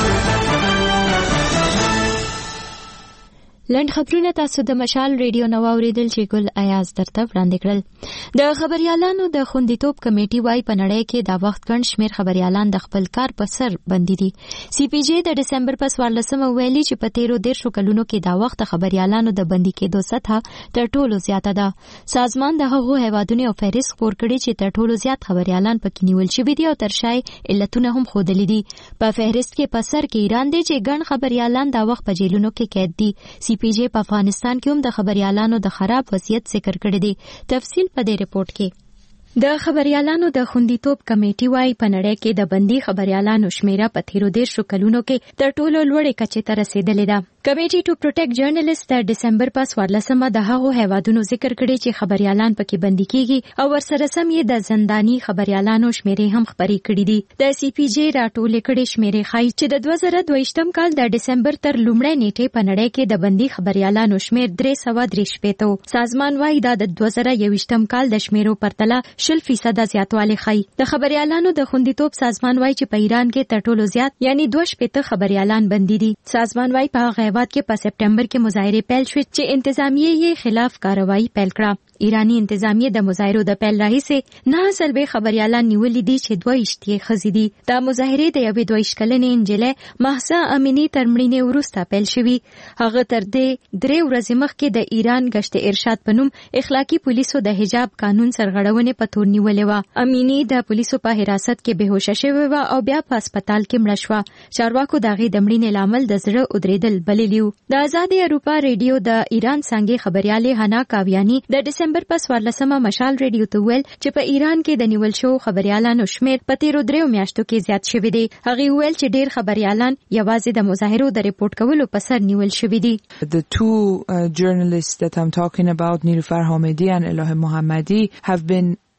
لند خبرونه تاسو د مشال ریډیو نو اوریدل چې ګل ایاز درته وړاندې کړل. د خبريالانو د خوندیتوب کمیټې وايي په نړۍ کې دا وخت ګڼ شمېر خبريالان د خپل کار په سر بندي دي. سی پی جی د دسمبر په 14 ویلي چې په 13 کلونو کې دا وخت خبريالانو د بندي کېدو سطح تر ټولو زیاته ده. سازمان د هغو هیوادونو او فهرست خپور کړي چې تر ټولو زیات خبريالان پکې نیول شوي دي او ترشای علتونه هم ښودلي دي. په فهرست کې په سر کې ایران دی چې ګڼ خبريالان دا وخت په جیلونو کې قید دي. سی پی جی په افغانستان کې هم د خبريالانو د خراب وضعیت ذکر کړی دی. تفصیل په دې رپورت کې. د خبريالانو د خوندیتوب کمیټې وايي په نړۍ کې د بندي خبريالانو شمیره په 13 کلونو کې تر ټولو لوړې کچې ته رسیدلې ده. کمیټې ټو پروټیکټ جرنالست د دسمبر په 14 د هغو هیوادونو ذکر کړی چې خبريالان پکې بندي کیږي او ورسره سم یې د زنداني خبريالانو شمیرې هم خبرې کړې دي. د سی پی جی راټولې کړې شمیرې ښایي چې د 2022 کال د دسمبر تر لومړۍ نیټې په نړۍ کې د بندي خبريالانو شمیر 333 سازمان وايي دا د 2021 کال د شمیرو پرتله 0% زیاتوالی ښایي. د خبريالانو د خوندیتوب سازمان وايي چې په ایران کې تر ټولو زیات یعنی 2 خبريالان بندي دي. سازمان وايي په هغه هیواد کې په سپټمبر کې مظاهره پیل شوې چې انتظامیه یې خلاف کاروایی پیل کړه. ایرانی انتظامیه د مظاهرو د پیل راهیسې 9 خبريالان نیولې دي چې 22 خزې دي. دا مظاهره د یوې 22 کلنې انجلۍ مهسا امینی تر مړینې وروسته پیل شوې. هغه تر دې 3 ورځې مخکې د ایران گشت ارشاد په نوم اخلاقی پولیسو د حجاب قانون سرغړونې په تور نیولې و. امینی د پولیسو په حراست کې بهوشه شوې و او بیا په هسپتال کې مړه شوه. چارواکو د هغې د مړینې لامل د زړه ودرېدل بللیو. د آزادې اروپا ریډیو د ایران څنګه خبريالې حنا کاویانی د دسمبر په 14 مشال ریډیو ته ویل چې په ایران کې د نیول شو خبريالانو شمیر په 13 میاشتو کې زیات شوی دی. هغه ویل چې ډېر خبريالان یوازې د مظاهرو د ریپورت کولو په سر نیول شوی دي. The two journalists that I'm talking about, Nilufar Hamedi and Elohe Mohammadi, have been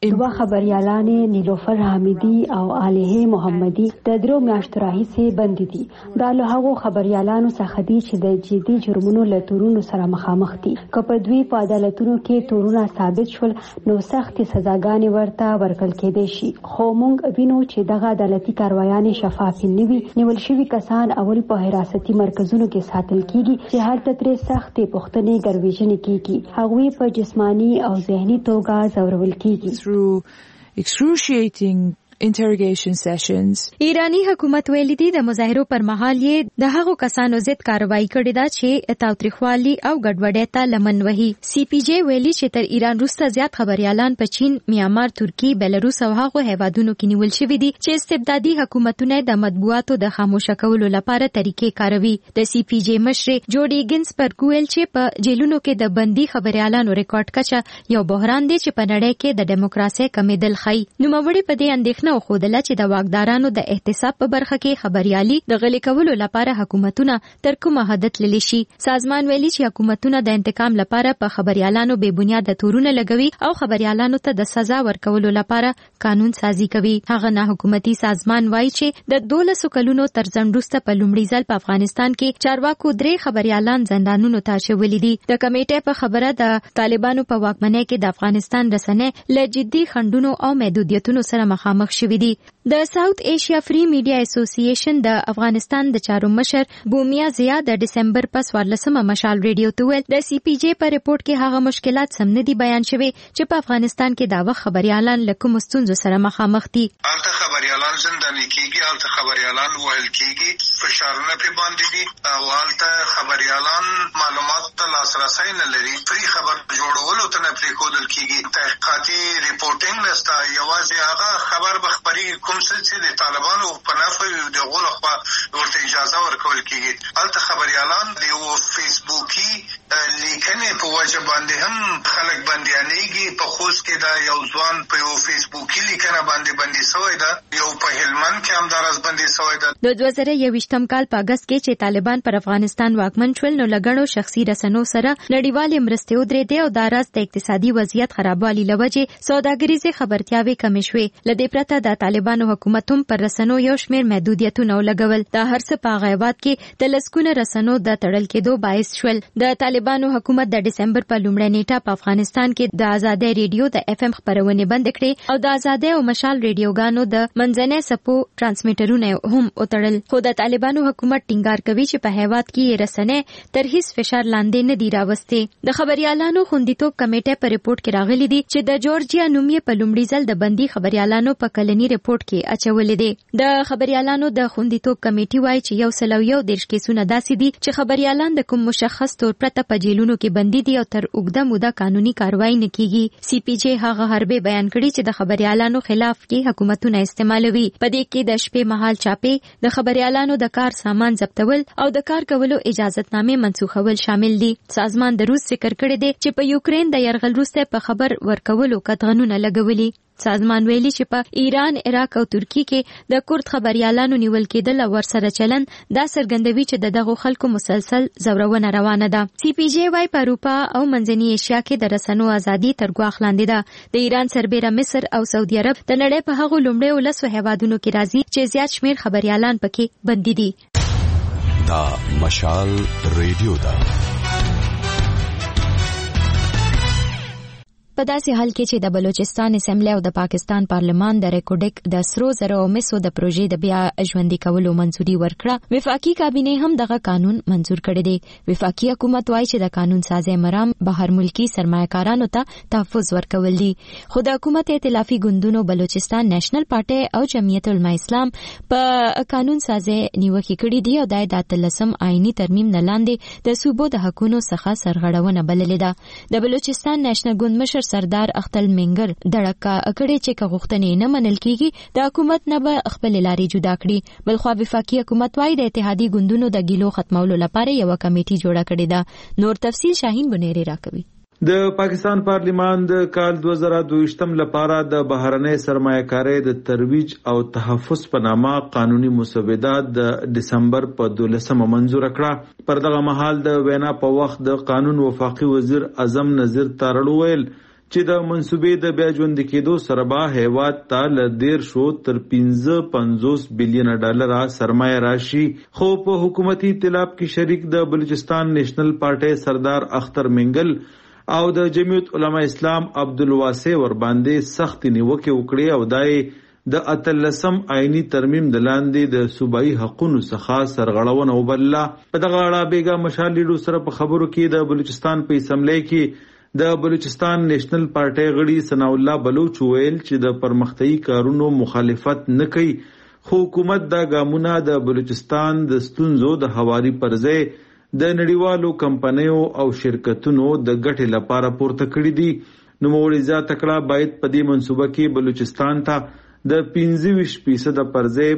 دوه خبريالانې نیلوفر حمیدی او علیه محمدی د 3 میاشتو راهیسې بند دي. دا له هغو خبريالانو څخه دي چې د جدي جرمونو له تورونو سره مخامخ دي. که په دوی په عدالتونو کې تورونه ثابت شول نو سختې سزاګانې ورته ورکړل کېدای شي. خو موږ وینو چې دغه عدالتي کاروایان شفاف نه وي. نیول شوي کسان اول په حراستي مرکزونو کې ساتل کیږي چې هلته ترې سختې پوښتنې ګرویژنې کیږي. هغوی په جسمانی او ذهني توګه ځورول کیږي. Through excruciating interrogation sessions. ایرانی حکومت ویلي دي د مظاهرو پر مهال یې د هغو کسانو ضد کاروایی کړې ده چې تاوتریخوالي او ګډوډۍ ته لمن وهي. سی پی جی ویلي چې تر ایران وروسته زیات خبريالان په چین، میانمار، ترکی، بیلاروس او هغو هیوادونو کې نیول شوي دي چې استبدادي حکومتونه د مطبوعاتو د خاموشه کولو لپاره طریقې کاروي. د سی پی جی مشر جوډي ګینسبرګ ویل چې په جیلونو کې د بندي خبريالانو ریکارډ کچه یو بحران دی چې په نړۍ کې د دیموکراسي کمیدل خي. نوموړي په دې اندېښنه خوده چې د واکدارانو د احتساب په برخه کې خبريالي د غلي کولو لپاره حکومتونه تر کومه حد تللی شي. سازمان ویلي چې حکومتونه د انتقام لپاره په خبريالانو بے بنیاد تورونه لګوي او خبريالانو ته د سزا ورکولو لپاره قانون سازي کوي. هغه نه حکومتي سازمان وایي چې د 12 کلونو تر ځنډ وروسته په لومړي ځل په افغانستان کې چارواکو 3 خبريالان زندانونو ته اچولي دي. د کمیټې په خبره د طالبانو په واکمنۍ کې د افغانستان رسنۍ له جدي خنډونو او محدودیتونو سره مخامخ شوي دي. د ساوث ایشیا فری میډیا اسوسییشن د افغانستان د چارو مشر بومیا زیا د ډسمبر په 14مه مشال ریډیو ته ویل د سی پی جی په ریپورت کې هغه مشکلات سم نه دي بیان شوي چې په افغانستان کې دا وخت خبريالان له کوم ستونزو سره مخامخ دي. البته خبريالان زنداني کیږي، البته خبريالان وهل کیږي، فشارونه په باندې دي او البته خبريالان معلومات ته لاسرسي نه لري. فری خبر جوړولو ته نه پریښودل کیږي. تحقیقاتي ریپورټینګ نشته. یوازې هغه خبر بخبري کوم څه چې د طالبانو په نفع د غول خوا ورته اجازه ورکول کیږي. البته خبريالان د یو فیسبوکي لیکنې په وجه باندې هم خلک بنديانېږي. په خوست کې دا یو ځوان په یو فیسبوکي لیکنه باندې بندي شوی ده. یو په هلمند کې هم دراز بندي شوی ده. د 2021م کال په اگست کې چې طالبان پر افغانستان واکمن شول نو لګړو شخصي رسنو سره نړیوالې مرستې ودرېدې او د راز د اقتصادي وضعیت خرابوالي لوجه سوداګریزي خبرتیاوي کمې شوې. لدې پرته د طالبانو حکومت هم پر رسنو یو شمېر محدودیتونه ولګول. دا هر څه په غیبات کې د لسکونه رسنو د تړل کېدو باعث شول. د طالبانو حکومت د ډسمبر په لومړۍ نیټه په افغانستان کې د آزادۍ ریډیو د اف ام خبرونه بند کړې او د آزادۍ او مشال ریډیوګانو د منځنۍ سپو ترانسمیټرونه هم وتړل. خو د طالبانو حکومت ټینګار کوي چې په هیواد کې رسنۍ تر هیڅ فشار لاندې نه دي راوستي. د خبريالانو خوندیتوب کمیټه په ریپورت کې راغلي دي چې د جورجیا نوم یې په لومړي ځل د بندي خبريالانو په کلنی ریپورت کې اچولې دي. د خبريالانو د خوندیتوب کمیټې وايي چې 101 کیسونه داسې دي چې خبريالان د کوم مشخص تور پرته په جیلونو کې بندي دي او تر اوږده موده قانوني کاروایی نه کیږي. سی پی جی هغه حربې بیان کړي چې د خبريالانو خلاف کې حکومتونه استعمالوي. په دې کې د شپې مهال چاپې، د خبريالانو د کار سامان ضبطول او د کار کولو اجازهتنامې منسوخول شامل دي. سازمان د روس ذکر کړی دی چې په یوکرين د یرغل وروسته په خبر ورکولو قطغنونه لګولي. سازمان ویلي چې په ایران، عراق او ترکی کې د کورد خبريالانو نیول کېدل او ورسره چلن دا څرګندوي چې دغه خلکو مسلسل زورونه روانه ده. سی پی جی وايي په اروپا او منځنۍ ایشیا کې د رسنو ازادي تر ګواښ لاندې ده. د ایران سربېره مصر او سعودي عرب د نړۍ په هغو لومړیو 10 هیوادونو کې راځي چې زیات شمېر خبريالان پکې بندي دي. دا مشال ریډیو ده. په داسې حال کې چې د بلوچستان اسمبلی او د پاکستان پارلمان د ریکوډک د سرو زرو او مسو د پروژې د بیا ژوندي کولو منځوري ورکړه، وفاقي کابینه هم دغه قانون منزور کړی دی. وفاقي حکومت وایي چې د قانون سازي مرام بهر ملکی سرمایه‌کارانو ته تحفظ ورکول دي. خو د حکومت ائتلافي ګوندونو بلوچستان نېشنل پارټي او جمعیت العلماء اسلام په قانون سازي نیوکه کړې دي او د 13 آئینی ترمیم نه لاندې د صوبو د حقونو څخه سرغړونه بللې ده. د بلوچستان نېشنل ګوند مشر سردار اختل منګر دړکا کړي چې غوښتنې نه منل کیږي د حکومت نه به خپل لارې جدا کړي. بلخو وفاقي حکومت وايي د اتحادی ګوندونو د ګیلو ختمولو لپاره یو کمیټي جوړه کړې ده. نور تفصیل شاهین بنيري راکوي. د پاکستان پارلیمان د کال 2022 لپاره د بهرنۍ سرمایه‌کارۍ د ترویج او تحفظ په نامه قانوني مسودات د دسمبر په 12 منزور کړه. پر دغه مهال د وینا په وخت د قانون وفاقي وزیر اعظم نذیر تارړ ویل چې د منسوبې د بیا ژوندي کېدو سره به هیواد ته له 13 تر 55 بلین ډالر سرمایه راشي. خو په حکومتي ائتلاف کې شریک د بلوچستان نیشنل پارټي سردار اختر منګل او د جمعیت علماء اسلام عبدالواسع ور باندې سخت نیوکه وکړي او دای د 18 آئینی ترمیم د لاندې د صوبایي حقوقو څخه سرغړونه وبله. په دغه اړه بیګا مشال لیډو سره په خبرو کې د بلوچستان په اسمبلی کې د بلوچستان نیشنل پارټي غړي ثناء الله بلوچ ویل چې د پرمختیايي کارونو مخالفت نه کوي، خو حکومت دا ګامونه د بلوچستان د ستونزو د هواري پرځای د نړیوالو کمپنیو او شرکتونو د ګټې لپاره پورته کړی دي. نوموړي زیاته کړه باید په دې منصوبه کې بلوچستان ته د 25% پرځای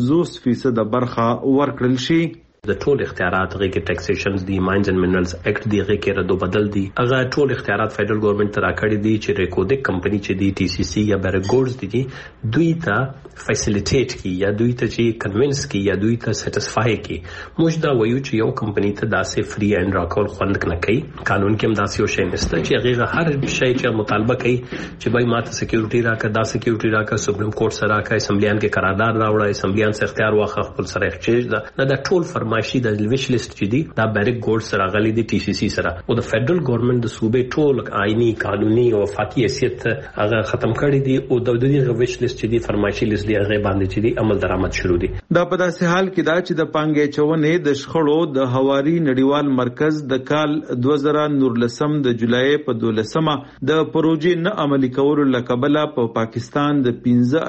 50% برخه ورکړل شي. د ټول اختیارات غي کې ټیکسیشنز دی، ماینز اند منرلز اکټ دی غي کې ردو بدل دی، هغه ټول اختیارات فدرل ګورنمنت ترا کړی دی چې ریکوډک کمپنی چې دی ټي سی سی یا بیرګورز دي دوی ته فیسیلیټیټ کی یا دوی ته چې کنوینس کی یا دوی ته سټیسفای کی. موږ دا وایو چې یو کمپنی ته داسې فری اینڈ راکول خوند نه کوي، قانون کې هم داسې یو شی نشته چې هغه هر شی چې مطالبه کوي چې بای ماته سکیورټي راکړه، دا سکیورټي راکړه، سپریم کورټ سره راکړه، اسمبلیان کې قرارداد راوړه، اسمبلیان څخه اختیار واخه خپل سره اکسچینج دا ټول فرمایشي د ویش لیست چې دی دا بیرګورز سره غلي دي ټي سی سی سره او د فدرل ګورنمنت د صوبې ټول آئینی قانوني او وفاقي حیثیت هغه ختم کړی دی او د دې ویش لیست چې دی فرمایشي لیست دی هغه باندې چې دی عمل درآمد شروع دي. دا په داسې حال کې دا چې د پانګې چونې د شخړو د هواري نړیوال مرکز د کال 2019 د جولای په 12مه د پروژې نه عملي کولو لکبله په پاکستان د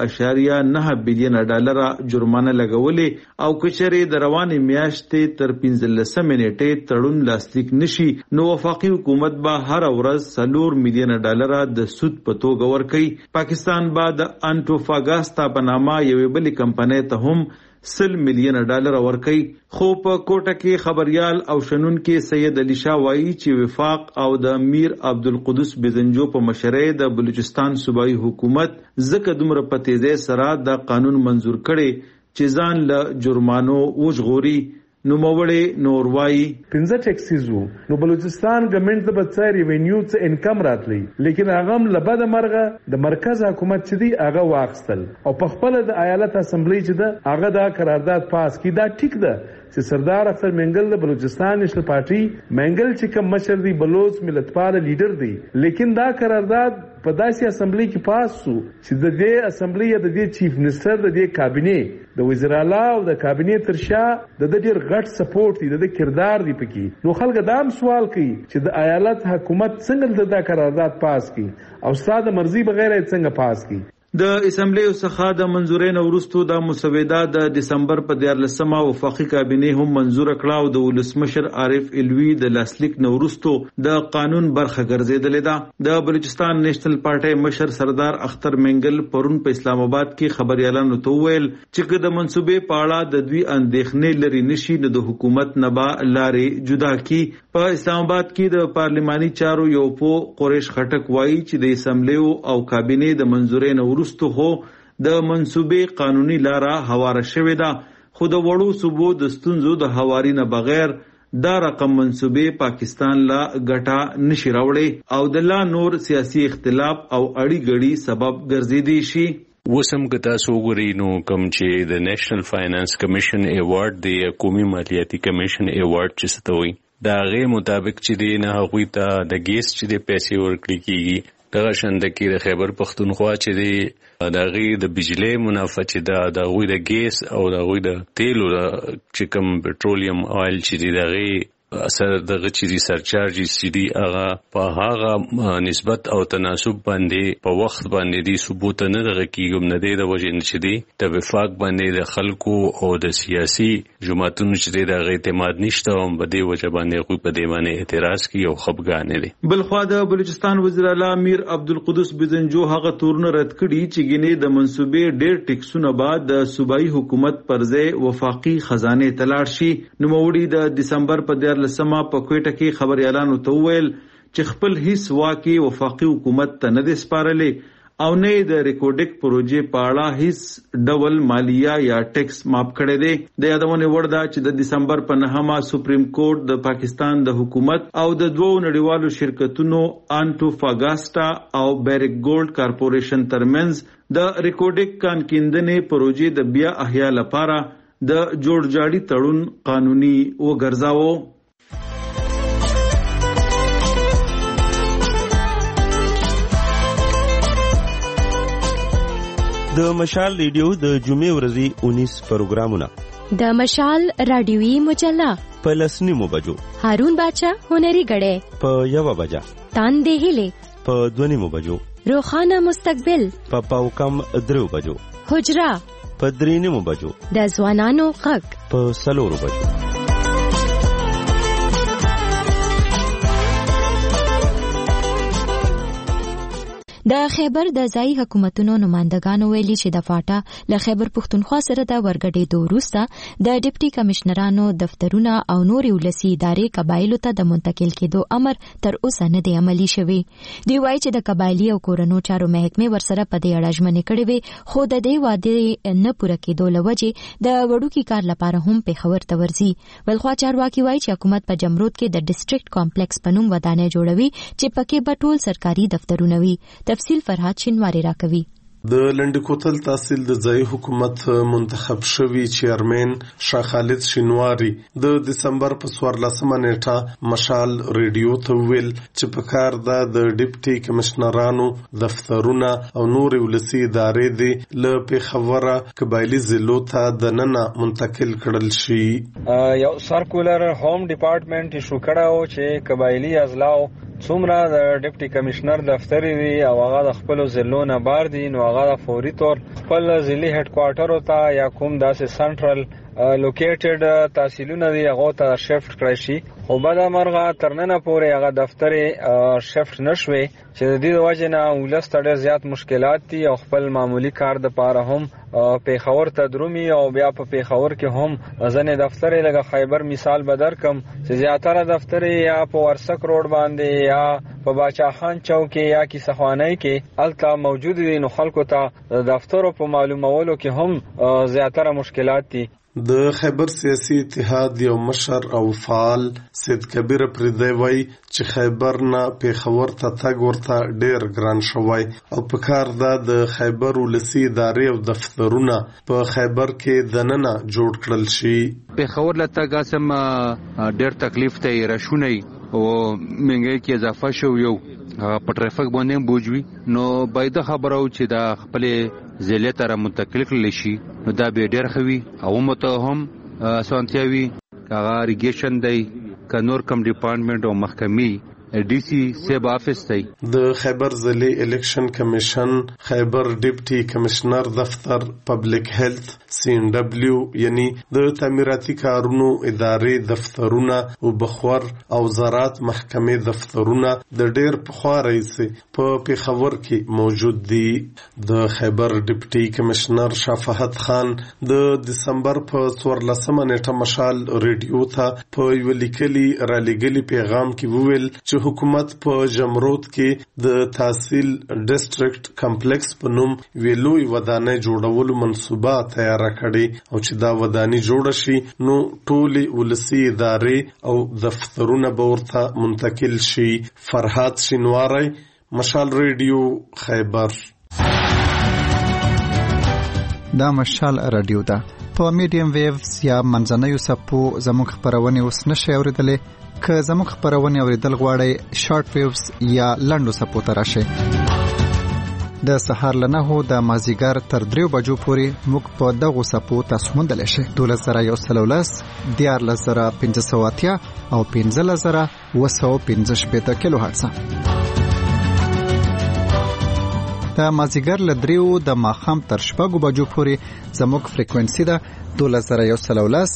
15.9 بلین ډالر جرمانه لګولې او کچره د روانې میاشتې تر 15 منټې تړون لاسلیک نشي نو وفاقي حکومت به هر ورځ 4 میلیون ډالر د سود په توګه ورکړي. پاکستان به د انټوفاګاستا په نامه یوې بلې کمپنۍ ته هم 100 میلیون ډالر ورکړي. خو په کوټه کې خبريال او شنون کې سید علي شاه وایي چې وفاق او د امیر عبدالقدوس بزنجو په مشرۍ د بلوچستان صوبایي حکومت زکه دومره په تیزی سره د قانون منزور کړي چې ځان له جرمانو وژغوري. نو موړې نور وای 15 ټیکسیز وو نو بلوچستان ګورنمنت د بچای ریونیو څخه انکم راتلی، لیکن هغه لبد مرغه د مرکز حکومت چې دی هغه واخستل او په خپل د ایالت اسمبلی چې ده هغه دا قرارداد پاس کی. دا ټیک ده چې سردار اختر منګل د بلوچستان نیشنل پارټي منګل چې کوم مشر دی بلوچ ملتپال لیډر دی، لیکن دا قرارداد په داسې اسمبلی کې پاس شو چې د دې اسمبلی یا د دې چیف منسٹر د دې کابینه د وزیر اعلی او د کابینه ترشا د ډیر غټ سپورټ دی د کردار دی پکې. نو خلک دا هم سوال کوي چې د ایالت حکومت څنګه د قرارداد پاس کی او ساده مرزي بغیر څنګه پاس کی. د اسمبلی څخه د منزورین وروسته د مسوده د دسمبر په 14مه وفاقي کابینه هم منزور کړه او د ولسمشر عارف الوی د لاسلیک نورستو د قانون برخه ګرځیدلې ده. د بلوچستان نیشنل پارټي مشر سردار اختر منګل پرون په اسلام آباد کې خبريالانو ته ویل چې د منسوبې په اړه د دوی اندېښنې لري نشي د حکومت نبا لارې جدا کی. په اسلام آباد کې د پارلماني چارو یو په قریش خټک وایي چې د اسمبلی او کابینه د منزورین وروسته هو د منسوبې قانوني لاره هواره شوې ده، خو د وړو صوبو د ستونزو د هواري نه بغیر دا رقم منسوبې پاکستان لا ګټه نشي راوړي او د لا نور سیاسي اختلاف او اړي ګړي سبب ګرځیدي شي. وسم که تاسو وګورئ نو کوم چې د نېشنل فاینانس کمیشن ایوارډ دی قومي مالیاتي کمیشن ایوارډ چې ستوي دا غي مطابق چې دی نه هغوی ته د ګیس چې د پیسې ورکړي کیږي، دغه شند کې د خیبر پختونخوا چې دی د غي د بجلی منافع چې د غوی د ګیس او د غوی د تیلو چې کوم پټرولیم آیل چې دی دغه اثر دغه چیزي سرچارج چې دی هغه په هغه نسبت او تناسب باندې په وخت باندې دی ثبوت نه دغه کیږم نه دی د وجه چې دی د وفاق باندې د خلکو او د سیاسي جماعتونو چې دی د اعتماد نشته او په دې وجه باندې خو په دې باندې اعتراض کوي او خپګان دي. بلخوا د بلوچستان وزیر اعلی امیر عبدالقدوس بزنجو هغه تورن رد کړي چې ګینه د منسوبې ډېر ټیکسونه بعد د صوبایي حکومت پر ځای وفاقي خزانه تلاړ شي. نو موړي د دسمبر په 14مه په کوټه کې خبريالانو ته ویل چې خپل هیڅ واکي وفاقي حکومت ته نه دي سپارلې او نه د ریکورډک پروژې په اړه هیڅ ډول مالیه یا ټیکس معاف کړي دي. د یادونه وړ ده چې د دسمبر په 9مه سپریم کورټ د پاکستان د حکومت او د دوو نړیوالو شرکتونو انټوفاګاسټا او بیرک ګولډ کارپوریشن ترمنځ د ریکورډک کانکیندنې پروژې د بیا احیا لپاره د جوړجاړي تړون قانوني وګرځاوه. د مشال ریډیو د جمعې ورځې 19 پروګرامونه، د مشال رادیوي مجله په 10:30 بجو، هارون باچا هنري غړې په 1 بجه، تاندې هلي په 2:30 بجو، روخانه مستقبل په پاوکم 3 بجو، حجرا په 3:30 بجو، د ځوانانو غږ په 4 بجو. د خیبر د ځایي حکومتونو نمائندګانو ویلي چې د فاټا له خیبر پښتونخوا سره د ورګډېدو وروسته د ډیپټي کمشنرانو دفترونه او نورې ولسي ادارې قبایلو ته د منتقل کېدو امر تر اوسه نه دی عملي شوی. دوی وایي چې د قبایلي او کورنو چارو محکمې ورسره په دې اړه ژمنې کړې وې، خو د دې وعدې نه پوره کېدو له وجې د وړوکي کار لپاره هم پېښور ته ورځي. بلخوا چارواکي وایي چې حکومت په جمرود کې د ډیسټریکټ کمپلیکس په نوم ودانۍ جوړوي چې پکې به ټول سرکاري دفترونه وي. تفصیل فرهاد شینواری راکوي. د لنډکوتل تحصیل د ځای حکومت منتخب شوی چیرمن شاه خالد شینواری د دسمبر په 14مه نیټه مشال ریډیو ته ویل چې په کار د ډیپټي کمشنرانو دفترونه او نور ولسی ادارې دي له پیښوره قبایلی ضلعو ته د ننه منتقل کړل شي. یو سرکولر هوم ډپارټمنټ شو کړه چې قبایلی اضلاع څومره د ډیپټي کمشنر دفتر دی او هغه د خپل ضلعو نه بار دي، نو هغه فوري تور خپل ضلعي هډ کوارټر ته یا کوم داسې سنټرل لوکیټډ تحصیلونه دی هغه ته شفت کړی شي. خو بعد مرغه ترننه پورې هغه دفتر شفت نشوي چې د دې وجه نه ولست ډېر زیات مشکلات دي او خپل معمولی کار د پاره هم پیښور ته درومي او بیا په پیښور کې هم ځنې دفتر لکه خیبر مثال بدر کم چې زیاتره دفتر یا په ورسک روډ باندې یا په باچا خان چوک یا کی سخوانۍ کې الته موجود دي، نو خلکو ته دفترو په معلومولو کې هم زیاتره مشکلات دي. د خیبر سیاسي اتحاد یو مشر او فعال سید کبیر پردی وای چې خیبر نه پیښور ته تګ ورته ډیر ګران شوی او په کار د خیبر ولسی ادارې او دفترونه په خیبر کې د ننه جوړ کړل شي. پیښور لته قسم ډیر تکلیف ته راشونی او منګي کې اضافه شو، یو په ټریفیک باندې بوجوي، نو باید خبرو چې دا خپل ضلع ته منتقل کړل شي، نو دا به ډیر خوي او مته هم سانتیاوي هغه ریګیشن دی ک نور کم ډپارټمنټ او محکمې ډي سي سیب افیس دی. د خیبر ضلعي الیکشن کمیشن خیبر ډیپټي کمشنر دفتر پبلک هیلث CNW یعنی د تعمیراتي کارونو ادارې دفترونه او بخور او زراعت محکمې دفترونه د ډیر پخوا رئیس په پیښور کې موجود دي. د خیبر ډیپټي کمشنر شفاعت خان د دسمبر په 14مه نیټه مشال ریډیو ته په یو لیکلي را لګلي پیغام کې وویل چې حکومت په جمرود کې د تحصیل ډیسټریکټ کمپلیکس په نوم ویلوی ودانۍ جوړولو منصوبه تیار کړي او چې دا ودانۍ جوړ شي نو ټولي ولسی ادارې او دفترونه به ورته منتقل شي. فرهاد شینواری، مشال ریډیو، خیبر. دا مشال رادیو ده په میډیم ویوز یا منځنیو سپو زموږ خبرونه اوس نشي اوریدلې. که زموږ خبرونه اوریدل غواړئ شارټ ویوز یا لنډو سپو ته راشئ. د سهار له 9 د مازیګر تر 3 بجو پورې موږ په دغو سپو تاسو موندلی شئ. 12110 14580 او 15715 کیلو هرتز. د مازیګر له 3 د ماښام تر 6 بجو پورې زموږ فریکوئنسي ده 12110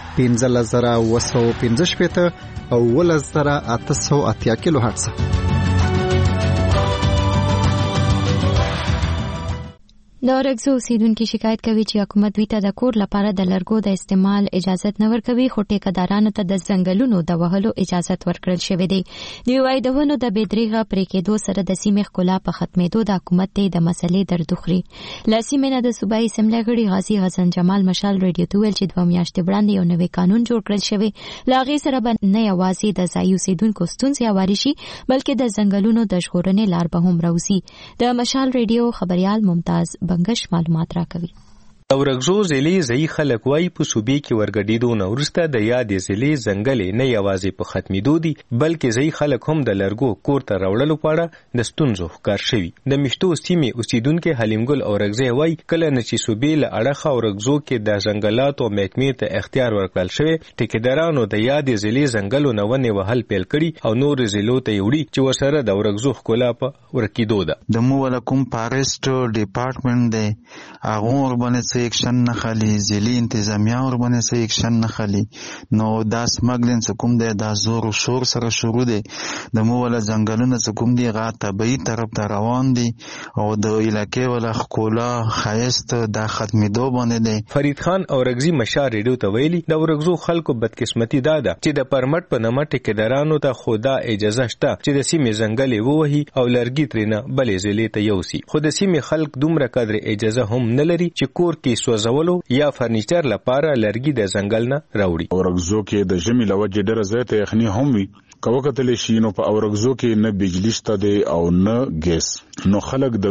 15715 او 11880 کیلو هرتز. د اورګزو اوسیدونکو شکایت کوي چې حکومت دوی ته د کور لپاره د لرګو د استعمال اجازه نه ورکوي، خو ټیکدارانو ته د ځنګلونو د وهلو اجازه ورکړل شوې ده. دوی وايي د ونو د بېدریغه پرې کېدو سره د سیمې ښکلا په ختمېدو د حکومت ته د مسلې درد خوري. له سیمې نه د صوبایي اسمبلی غړي غازي حسن جمال مشال ریډیو ته ویل چې 2 میاشتې وړاندې یو نوی قانون جوړ کړل شوی، له هغې سره به نه یوازې د ځایي اوسیدونکو ستونزې هوارې شي بلکې د ځنګلونو د ژغورنې لار به هم راوځي. د مشال ریډیو خبريال ممتاز بنگش معلومات راکوي. اورګزو ضلع ځای خلک وای په صوبې کې ورګډېدو نو وروسته د یادې ضلع ځنګلې نه یوازې په ختمېدو دي بلکې ځای خلک هم د لرګو کور ته راوړلو په اړه د ستونزو ښکار شوي. د مشتو سیمې اوسیدونکو حلیمګل اورګزی وای کله نه چې صوبې له اړخه اورګزو کې د ځنګلاتو محکمې ته اختیار ورکړل شوی، ټیکدارانو د یادې ضلع ځنګلو نه ونې وهل پیل کړي او نور ضلعو ته وړي چې ورسره د اورګزو ښکلا په ورکېدو ده. د مو ولکم فارست ډپارټمنټ دی هغه ورباندې ایکشن نه خالي، ضلعي انتظامیه ورباندې سه ایکشن نه خالي. نو دا سمګلین کوم دی دا زور او شور سره شروع دی. د مو ول ځنګلونه کوم دی غا طبيعي طرف ته روان دي او د علاقې ول خکولا خایست د ختمېدو باندې دی. فرید خان اورګزی مشار ریډیو ته ویلي د اورګزو خلکو بدقسمتي ده چې د پرمټ په نامه ټیکدارانو ته خدا اجازه شته چې د سیمې ځنګلې ووهي او لرګي ترنه بلې ضلع ته یوسي، خو د سیمې خلک دومره قدر اجازه هم نه لري چې کور کې سوځولو یا فرنیچر لپاره لرګي د ځنګل نه راوړي. اورګزو کې د ژمي لوجه ډېر زیات یخني هم وي، کوکتل شي نو په اورګزو کې نه بجلی شته دی او نه ګیس، نو خلک د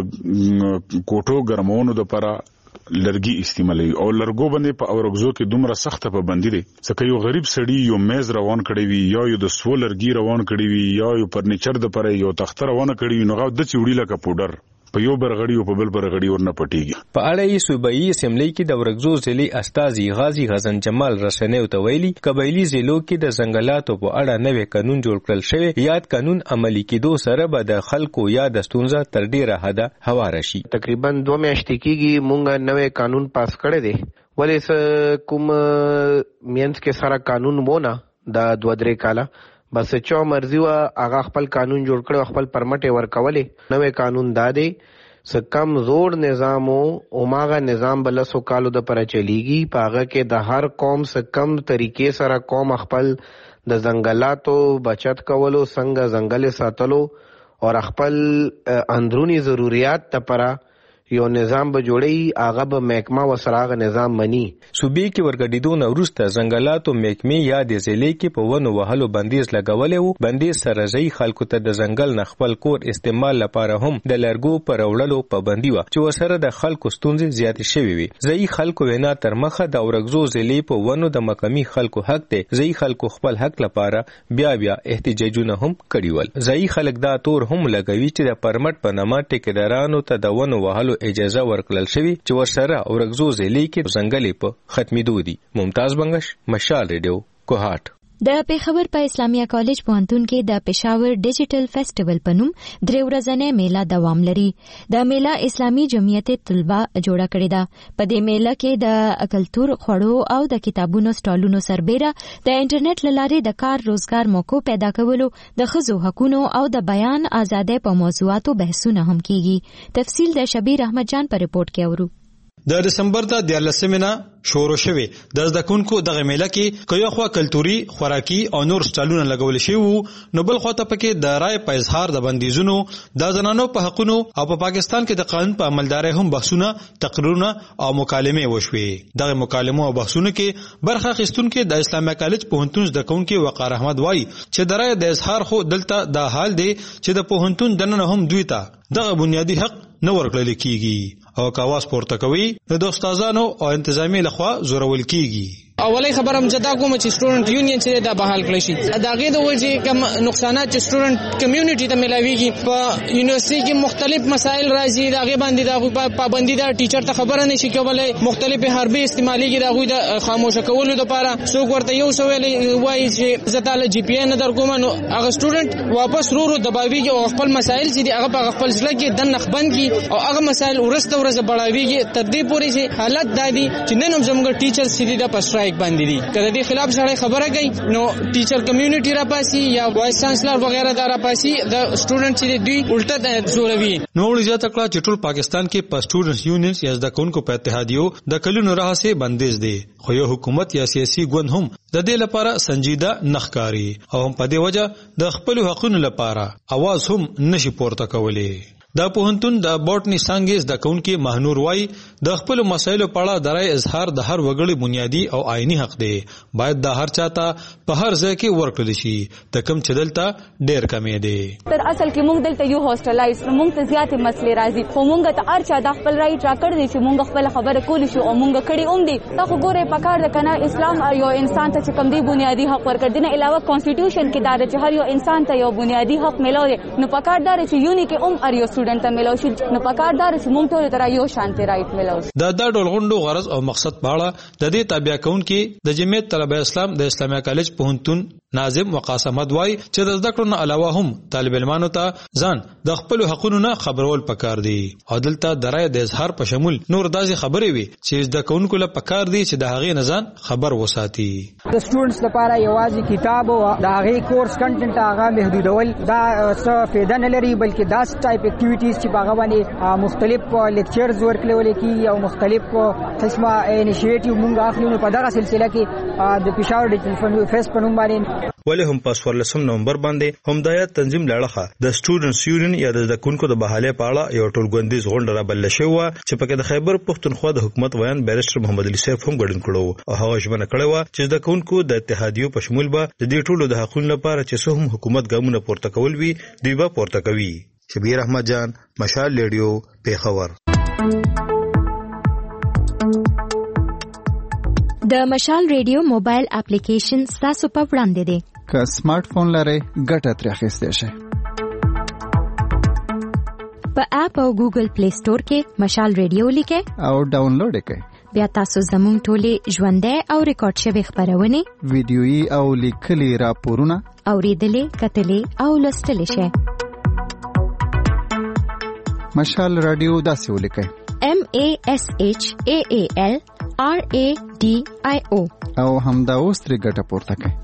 کوټو ګرمونو لپاره لرګي استعمالوي او لرګو باندې په اورګزو کې دومره سخته پابندي ده ځکه یو غریب سړی یو میز روان کړی وي یا یو د سو لرګي روان کړی وي یا یو فرنیچر د پره یو تخت روان کړی وي نو غو د چوړي لکه پودر په یو برغړی او په بل برغړی ورنه پټیږي. په اړه یې صوبایي اسمبلی کې د اورګزو ضلع استاذ غازي حسن جمال رسنیو ته ویلي قبایلی ضلعو کې د ځنګلاتو په اړه نوې قانون جوړ کړل شوی، یاد قانون عملی کېدو سره به د خلکو یا د ستونزه تر ډیره حده هواره شي. تقریبا 2 میاشتې کېږي مونږ نوې قانون پاس کړی دی، ولې کوم مینس کې سره قانون وونه د 2-3 کاله بس چا مرضی وا هغه خپل قانون جوړ کړو، خپل پرمټ ورکولې. نوې قانون دادې سکم زور نظام او ماغه نظام بل سو کالو د پر چلیږي، پاغه کې د هر قوم سکم طریقې سره قوم خپل د ځنګلاتو بچت کولو، څنګه ځنګل ساتلو او خپل اندرونی ضرورت لپاره یو نظام به جوړي، هغه به محکمه وسراغ نظام مني. صوبې کې ورګډېدو نو وروسته ځنګلاتو محکمې یا د ضلع کې په ونو وهلو بندیز لګولې وو. بندیز سره ځای خلکو ته د ځنګل نه خپل کور استعمال لپاره هم د لرګو پر وړلو پابندي و چې وسره د خلکو ستونزې زیاتې شوې وي. ځای خلکو وینا تر مخه د اورګزو ضلع په ونو د مقامي خلکو حق دی، ځای خلکو خپل حق لپاره بیا احتجاجونه هم کړي ول. ځای خلک دا تور هم لګوي چې د پرمټ په نامه ټیکدارانو ته د ونو وهلو اجازه ورکړل شوی چې ورسره اورګزو ضلع کې ځنګلې په ختمېدو دي. ممتاز بنگش مشال ریډیو کوهاټ. د پیښور په اسلامیه کالج پوهنتون کې د پېښور ډیجیټل فیسټیوال په نوم 3 ورځنۍ میله دوام لري. د میله اسلامي جمعیت طلبه جوړه کړې ده. په دې میله کې د کلتور، خوړو او د کتابونو سټالونو سربېره د انټرنیټ له لارې د کار روزګار موقع پیدا کولو، د ښځو حقوقو او د بیان ازادۍ په موضوعاتو بحثونه هم کیږي. تفصیل د شبیر احمد جان په ریپورت کې اورو. د دسمبر د 14مه شروع شوه د زدکونکو دغه میله کې کيو خوا کلتوري، خوراکي او نور سټالونه لګول شي وو، نو بل خواته پکې د رائے په اظهار د بندیزونو، د زنانو په حقوقو او په پاکستان کې د قانون په عملدارۍ هم بحثونه، تقریرونه او مکالمې وشوي. دغه مکالمو او بحثونو کې برخه اخیستونکو د اسلامیه کالج پوهنتون زدکونکو وقار احمد وای چې د رائے د اظهار خو دلته د حال دی چې د پوهنتون دننه هم دوی ته دغه بنیادی حق نه ورکړل کیږي او کاواز پورته کوي د استادانو او انتظامی لخوا زورول کیږي. اولی خبرم جدا کوم چې سټوډنټ یونین چې دا بحال کړی شي، دا غي د وجه کم نقصانات چې سټوډنټ کمیونټي ته ملاويږي. په یونیورسيټي کې مختلف مسایل راځي، دا غي باندې دا پابندي دا ټیچر ته خبره نشي کولای، مختلف حربي استعماليږي دا غوي د خاموشه کولو لپاره. څوک ورته یو سوال وایي چې زتاله جی پی ان در کوم، نو هغه سټوډنټ واپس ورو دباويږي او خپل مسایل چې هغه په خپل ځل کې د نخبند کی او هغه مسایل ورسته ورځ بڑھاويږي تر دې پورې چې حالت دادي چې نن هم زموږ ټیچر سړي د پسټرای حقایق باندې دي. کله دې خلاف سره خبره کوي نو ټیچر کمیونټي را پاسي یا وایس چانسلر وغیرہ دا را پاسي د سټوډنټ چې دوی الټه زوروي. نو ولې ځکه چې ټول پاکستان کې په سټوډنټس یونینز یا د کونکو په اتحادیو د کلونو راهسه بندیز دي، خو یو حکومت یا سیاسي ګوند هم د دې لپاره سنجیده نخکاری او هم په دې وجه د خپل حقوقو لپاره आवाज هم نشي پورته کولی. د پوهنتون د بوټنی سانګیز د کونکي مهنور وای د خپل مسایلو په اړه درای اظهار د هر وګړي بنیادی او آئینی حق دی، باید د هر چاته په هر ځای کې ورکړل شي د کم چې دلته ډېر کمې دی. تر اصل کې موږ دلته یو هاستلایز موږ ته زیاتې مسلې راځي، خو موږ ته هر چا د خپل رائټ راکړ دی چې موږ خپل خبره کولی شو او موږ کړي اوم دي. تا خو ګوره پکار د کنه اسلام یو انسان ته چې کم دی بنیادی حق ورکړ دی، نه علاوه کانسټیټیوشن کې دا چې هر یو انسان ته یو بنیادی حق ملو دی، نو پکار دا چې یونی کې هر یو سټوډنټ ته ملو شي، نو پکاردار چې مونږ ټول تر یو شانتي رائټ ملو. دا ډول غونډو غرض او مقصد په اړه د دې تابع کونکي د جمعیت طلبه اسلام د اسلامي کالج پوهنتون ناظم وقاص احمد وای چې د زده کړو نه علاوه هم طالب علمانو ته ځان د خپل حقوقو نه خبرول پکار دي او دلته درای د اظهار په شمول نور داسې خبرې وي چې د کونکو له پکار دي چې د هغې نه ځان خبر وساتي. د سټوډنټس لپاره یوازې کتاب او د هغې کورس کنټنټ هغه محدودول دا څه فایده نه لري، بلکې دا ټایپ اکټیویټیز چې هغه باندې مختلف لیکچرز ورکول کېږي او مختلف قسمه انیشیټیو مونږ اخلو، نو په دغه سلسله کې د پېښور ډیجیټل فیس په نوم باندې ولې هم په 14 نومبر باندې هم د تنظیم لاړه د سټوډنټس یونین یا د زدکونکو د بحاله په اړه یو ټولګوندیز غونډه را بل شوی و چې پکې د خیبر پښتونخوا د حکومت ویان بیرسټر محمد علي سیف هم ګډون کړو او هغه ژمنه کړې و چې زدکونکو د اتحادیو په شمول به د دې ټولو د حقوقو لپاره چې څه هم حکومت ګامونه پورته کول وي دوی به پورته کوي. شبیر احمد جان، مشال ریډیو، پیښور. د مشال ریډیو موبایل اپلیکیشن تاسو په وړاندې دی. که سمارټ فون لرئ ګټه ترې اخیستی شئ. په اپ او ګوګل پلی سٹور کې مشال ریډیو لیکئ او ډاونلوډ یې کړئ. بیا تاسو زموږ ټولې ژوندۍ او ریکارډ شوې خبرونه، ویډیويي او لیکلي راپورونه اوریدلې، کتلې او لوستلې شئ. مشال رادیو داسې ولیکئ: MASHAAL RADIO او همدا اوس ترې ګټه پورته کړئ.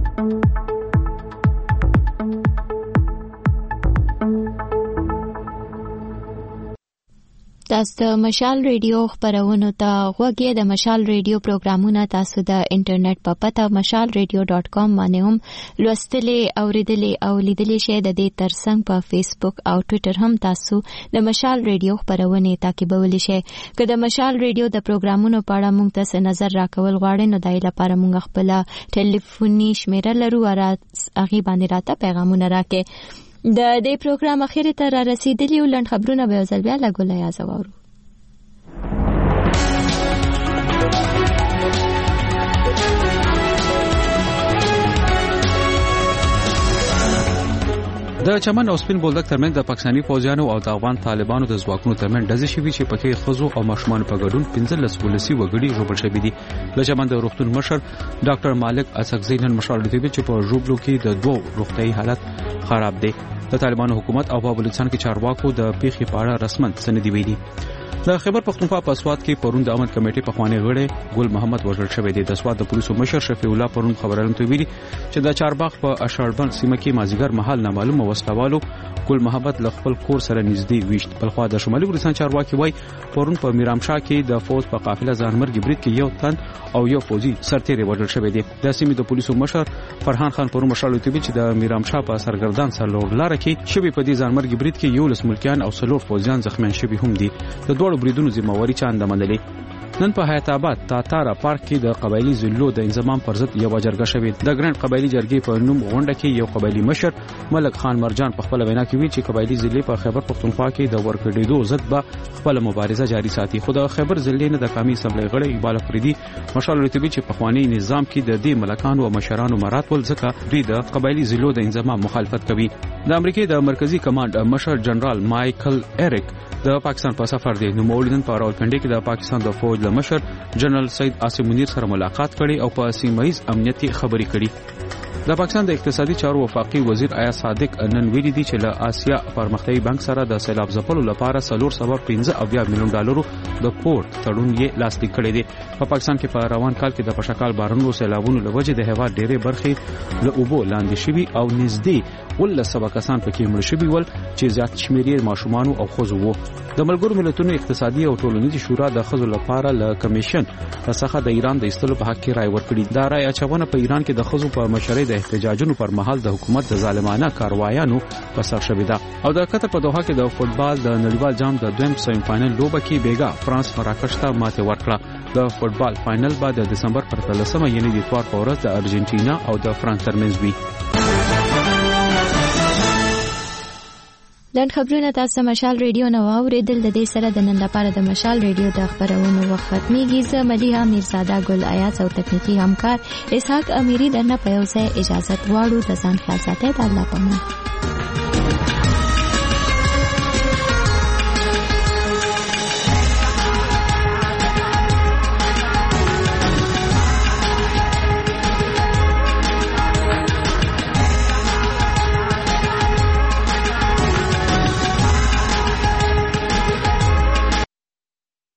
تاسو د مشال ریډیو خبرونو ته غوږی د مشال ریډیو پروګرامونه تاسو د انټرنیټ په پته mashalradio.com باندې هم لوستلې، اوریدلې او لیدلې شئ. د دې ترڅنګ په فیسبوک او ټوئیټر هم تاسو د مشال ریډیو خبرونه تعقیبولی شئ. که د مشال ریډیو د پروګرامونو په اړه موږ ته نظر راکول غواړئ نو دای لپاره موږ خپل ټلیفوني شمیره لرو، هغه باندې راته پیغامونه راکړئ. د دې پروګرام اخیری ته را رسیدلی ولند خبرونه به ځل بیا لګولای ازوارو. د چمن او سپین بولدک ترمن د پاکستاني فوجیانو او د افغان طالبانو د ځواکونو ترمن ډزې شوي چې پکې خزو او ماشومان په ګډون 15 ولسی وګړي ژوبل شوي دي. د چمن د روغتون مشر ډاکټر مالک اسقزی نن مشال دی چې په ژوبلو کې د دوه روغتي حالت خراب دي. د طالبانو حکومت او په بلوچستان کې چارواکو د پیښې په اړه رسمن سندې ویلي. د خیبر پختونخوا په سواد کې پرون د امن کمیټې په خوانې غړي ګل محمد وژل شوی دی. د سواد د پولیسو مشر شفیع الله پرون خبرونه ته ویلي چې د چارباغ په اشاربند سیمه کې مازیګر مهال نامعلومه وسلوالو ګل محمد ل خپل کور سره نږدې ویشت. بلخوا د شمالي ګلستان چارواکي وای پرون په میرامشاه کې د فوج په قافله ځانمرګي برید کې یو تن او یو فوجي سرتیری وژل شوی دی. د سیمې د پولیسو مشر فرحان خان پرون مشال ته ویلي چې د میرامشاه په سرګردان سره لار کې شوی په دې ځانمرګي برید کې یو لس ملکیان او څلور فوجیان زخمیان شوي هم دي. د دوړو بریدونو ذمہواری چاند منلې. نن په حیات آباد تاتارا پارک کې د قبایلی ضلعو د انضمام پر ضد یو جرګه شوې. د ګرند قبایلی جرګې په نوم غونډه کې یو قبایلی مشر ملک خان مرجان په خپل وینا کې ویل چې قبایلی ضلع په خیبر پختونخوا کې د ورکړېدو ضد به خپل مبارزه جاری ساتي. خو د خیبر ضلع نه د قومي اسمبلی غړي اقبال افریدي مشال رتبي چې په خواني نظام کې د دې ملکانو او مشرانو مراتب ځکه دوی د قبایلی ضلعو د انضمام مخالفت کوي. د امریکای د مرکزی کمانډ مشر جنرال مایکل ایریک د پاکستان په سفر دی. نو مولدن په راولپنډي کې د پاکستان د فوج له مشر جنرال سید عاصم منیر سره ملاقات کړي او په سیمه ایز امنیتي خبري کړي. د پاکستان د اقتصادي چارو وفاقي وزیر آیا صادق نن ویلي دي چې له آسیا پرمختیایي بانک سره د سیلاب ځپلو لپاره 415 میلیون ډالرو د پورت تړون یې لاسلیک کړی دی. په پاکستان کې په روان کال کې د پشکال بارانونو سیلابونو لوجه د هوا ډېرې برخې له اوبو لاندې شوي او نږدې 1900 کسان پکې مړ شوي ول چې زیات شمېر ماشومان او ښځو وو. د ملګرو ملتونو اقتصادي او ټولنیزي شورا د ښځو لپاره له کمیشن څخه د ایران د ایستلو په حق کې رائے ورکړي. دا رائے اچونه په ایران کې د ښځو په مشرۍ د احتجاجونو پر مهال د حکومت د ظالمانه کاروایانو په سر شوې ده. او د قطر په دوحه کې د فوتبال د نړیوال جام د دویم سیمی فائنل لوبه کې بیګا فرانس مراکش ته ماته ورکړه. د فوتبال فائنل بعد د دسمبر پر 13 یعنی د اتوار په ورځ د ارجنټینا او د فرانس ترمنځ وي. لنډ خبرونه تاسو مشال ریډیو نو اوریدل. د دې سره د نن لپاره د مشال ریډیو د خبرونو وخت ختميږي. زه مليحه میرزاده ګل آیات او تکنیکی همکار اسحاق امیری درنه په یو ځای اجازه غواړو. د ځان خیال ساتئ. الله پامان.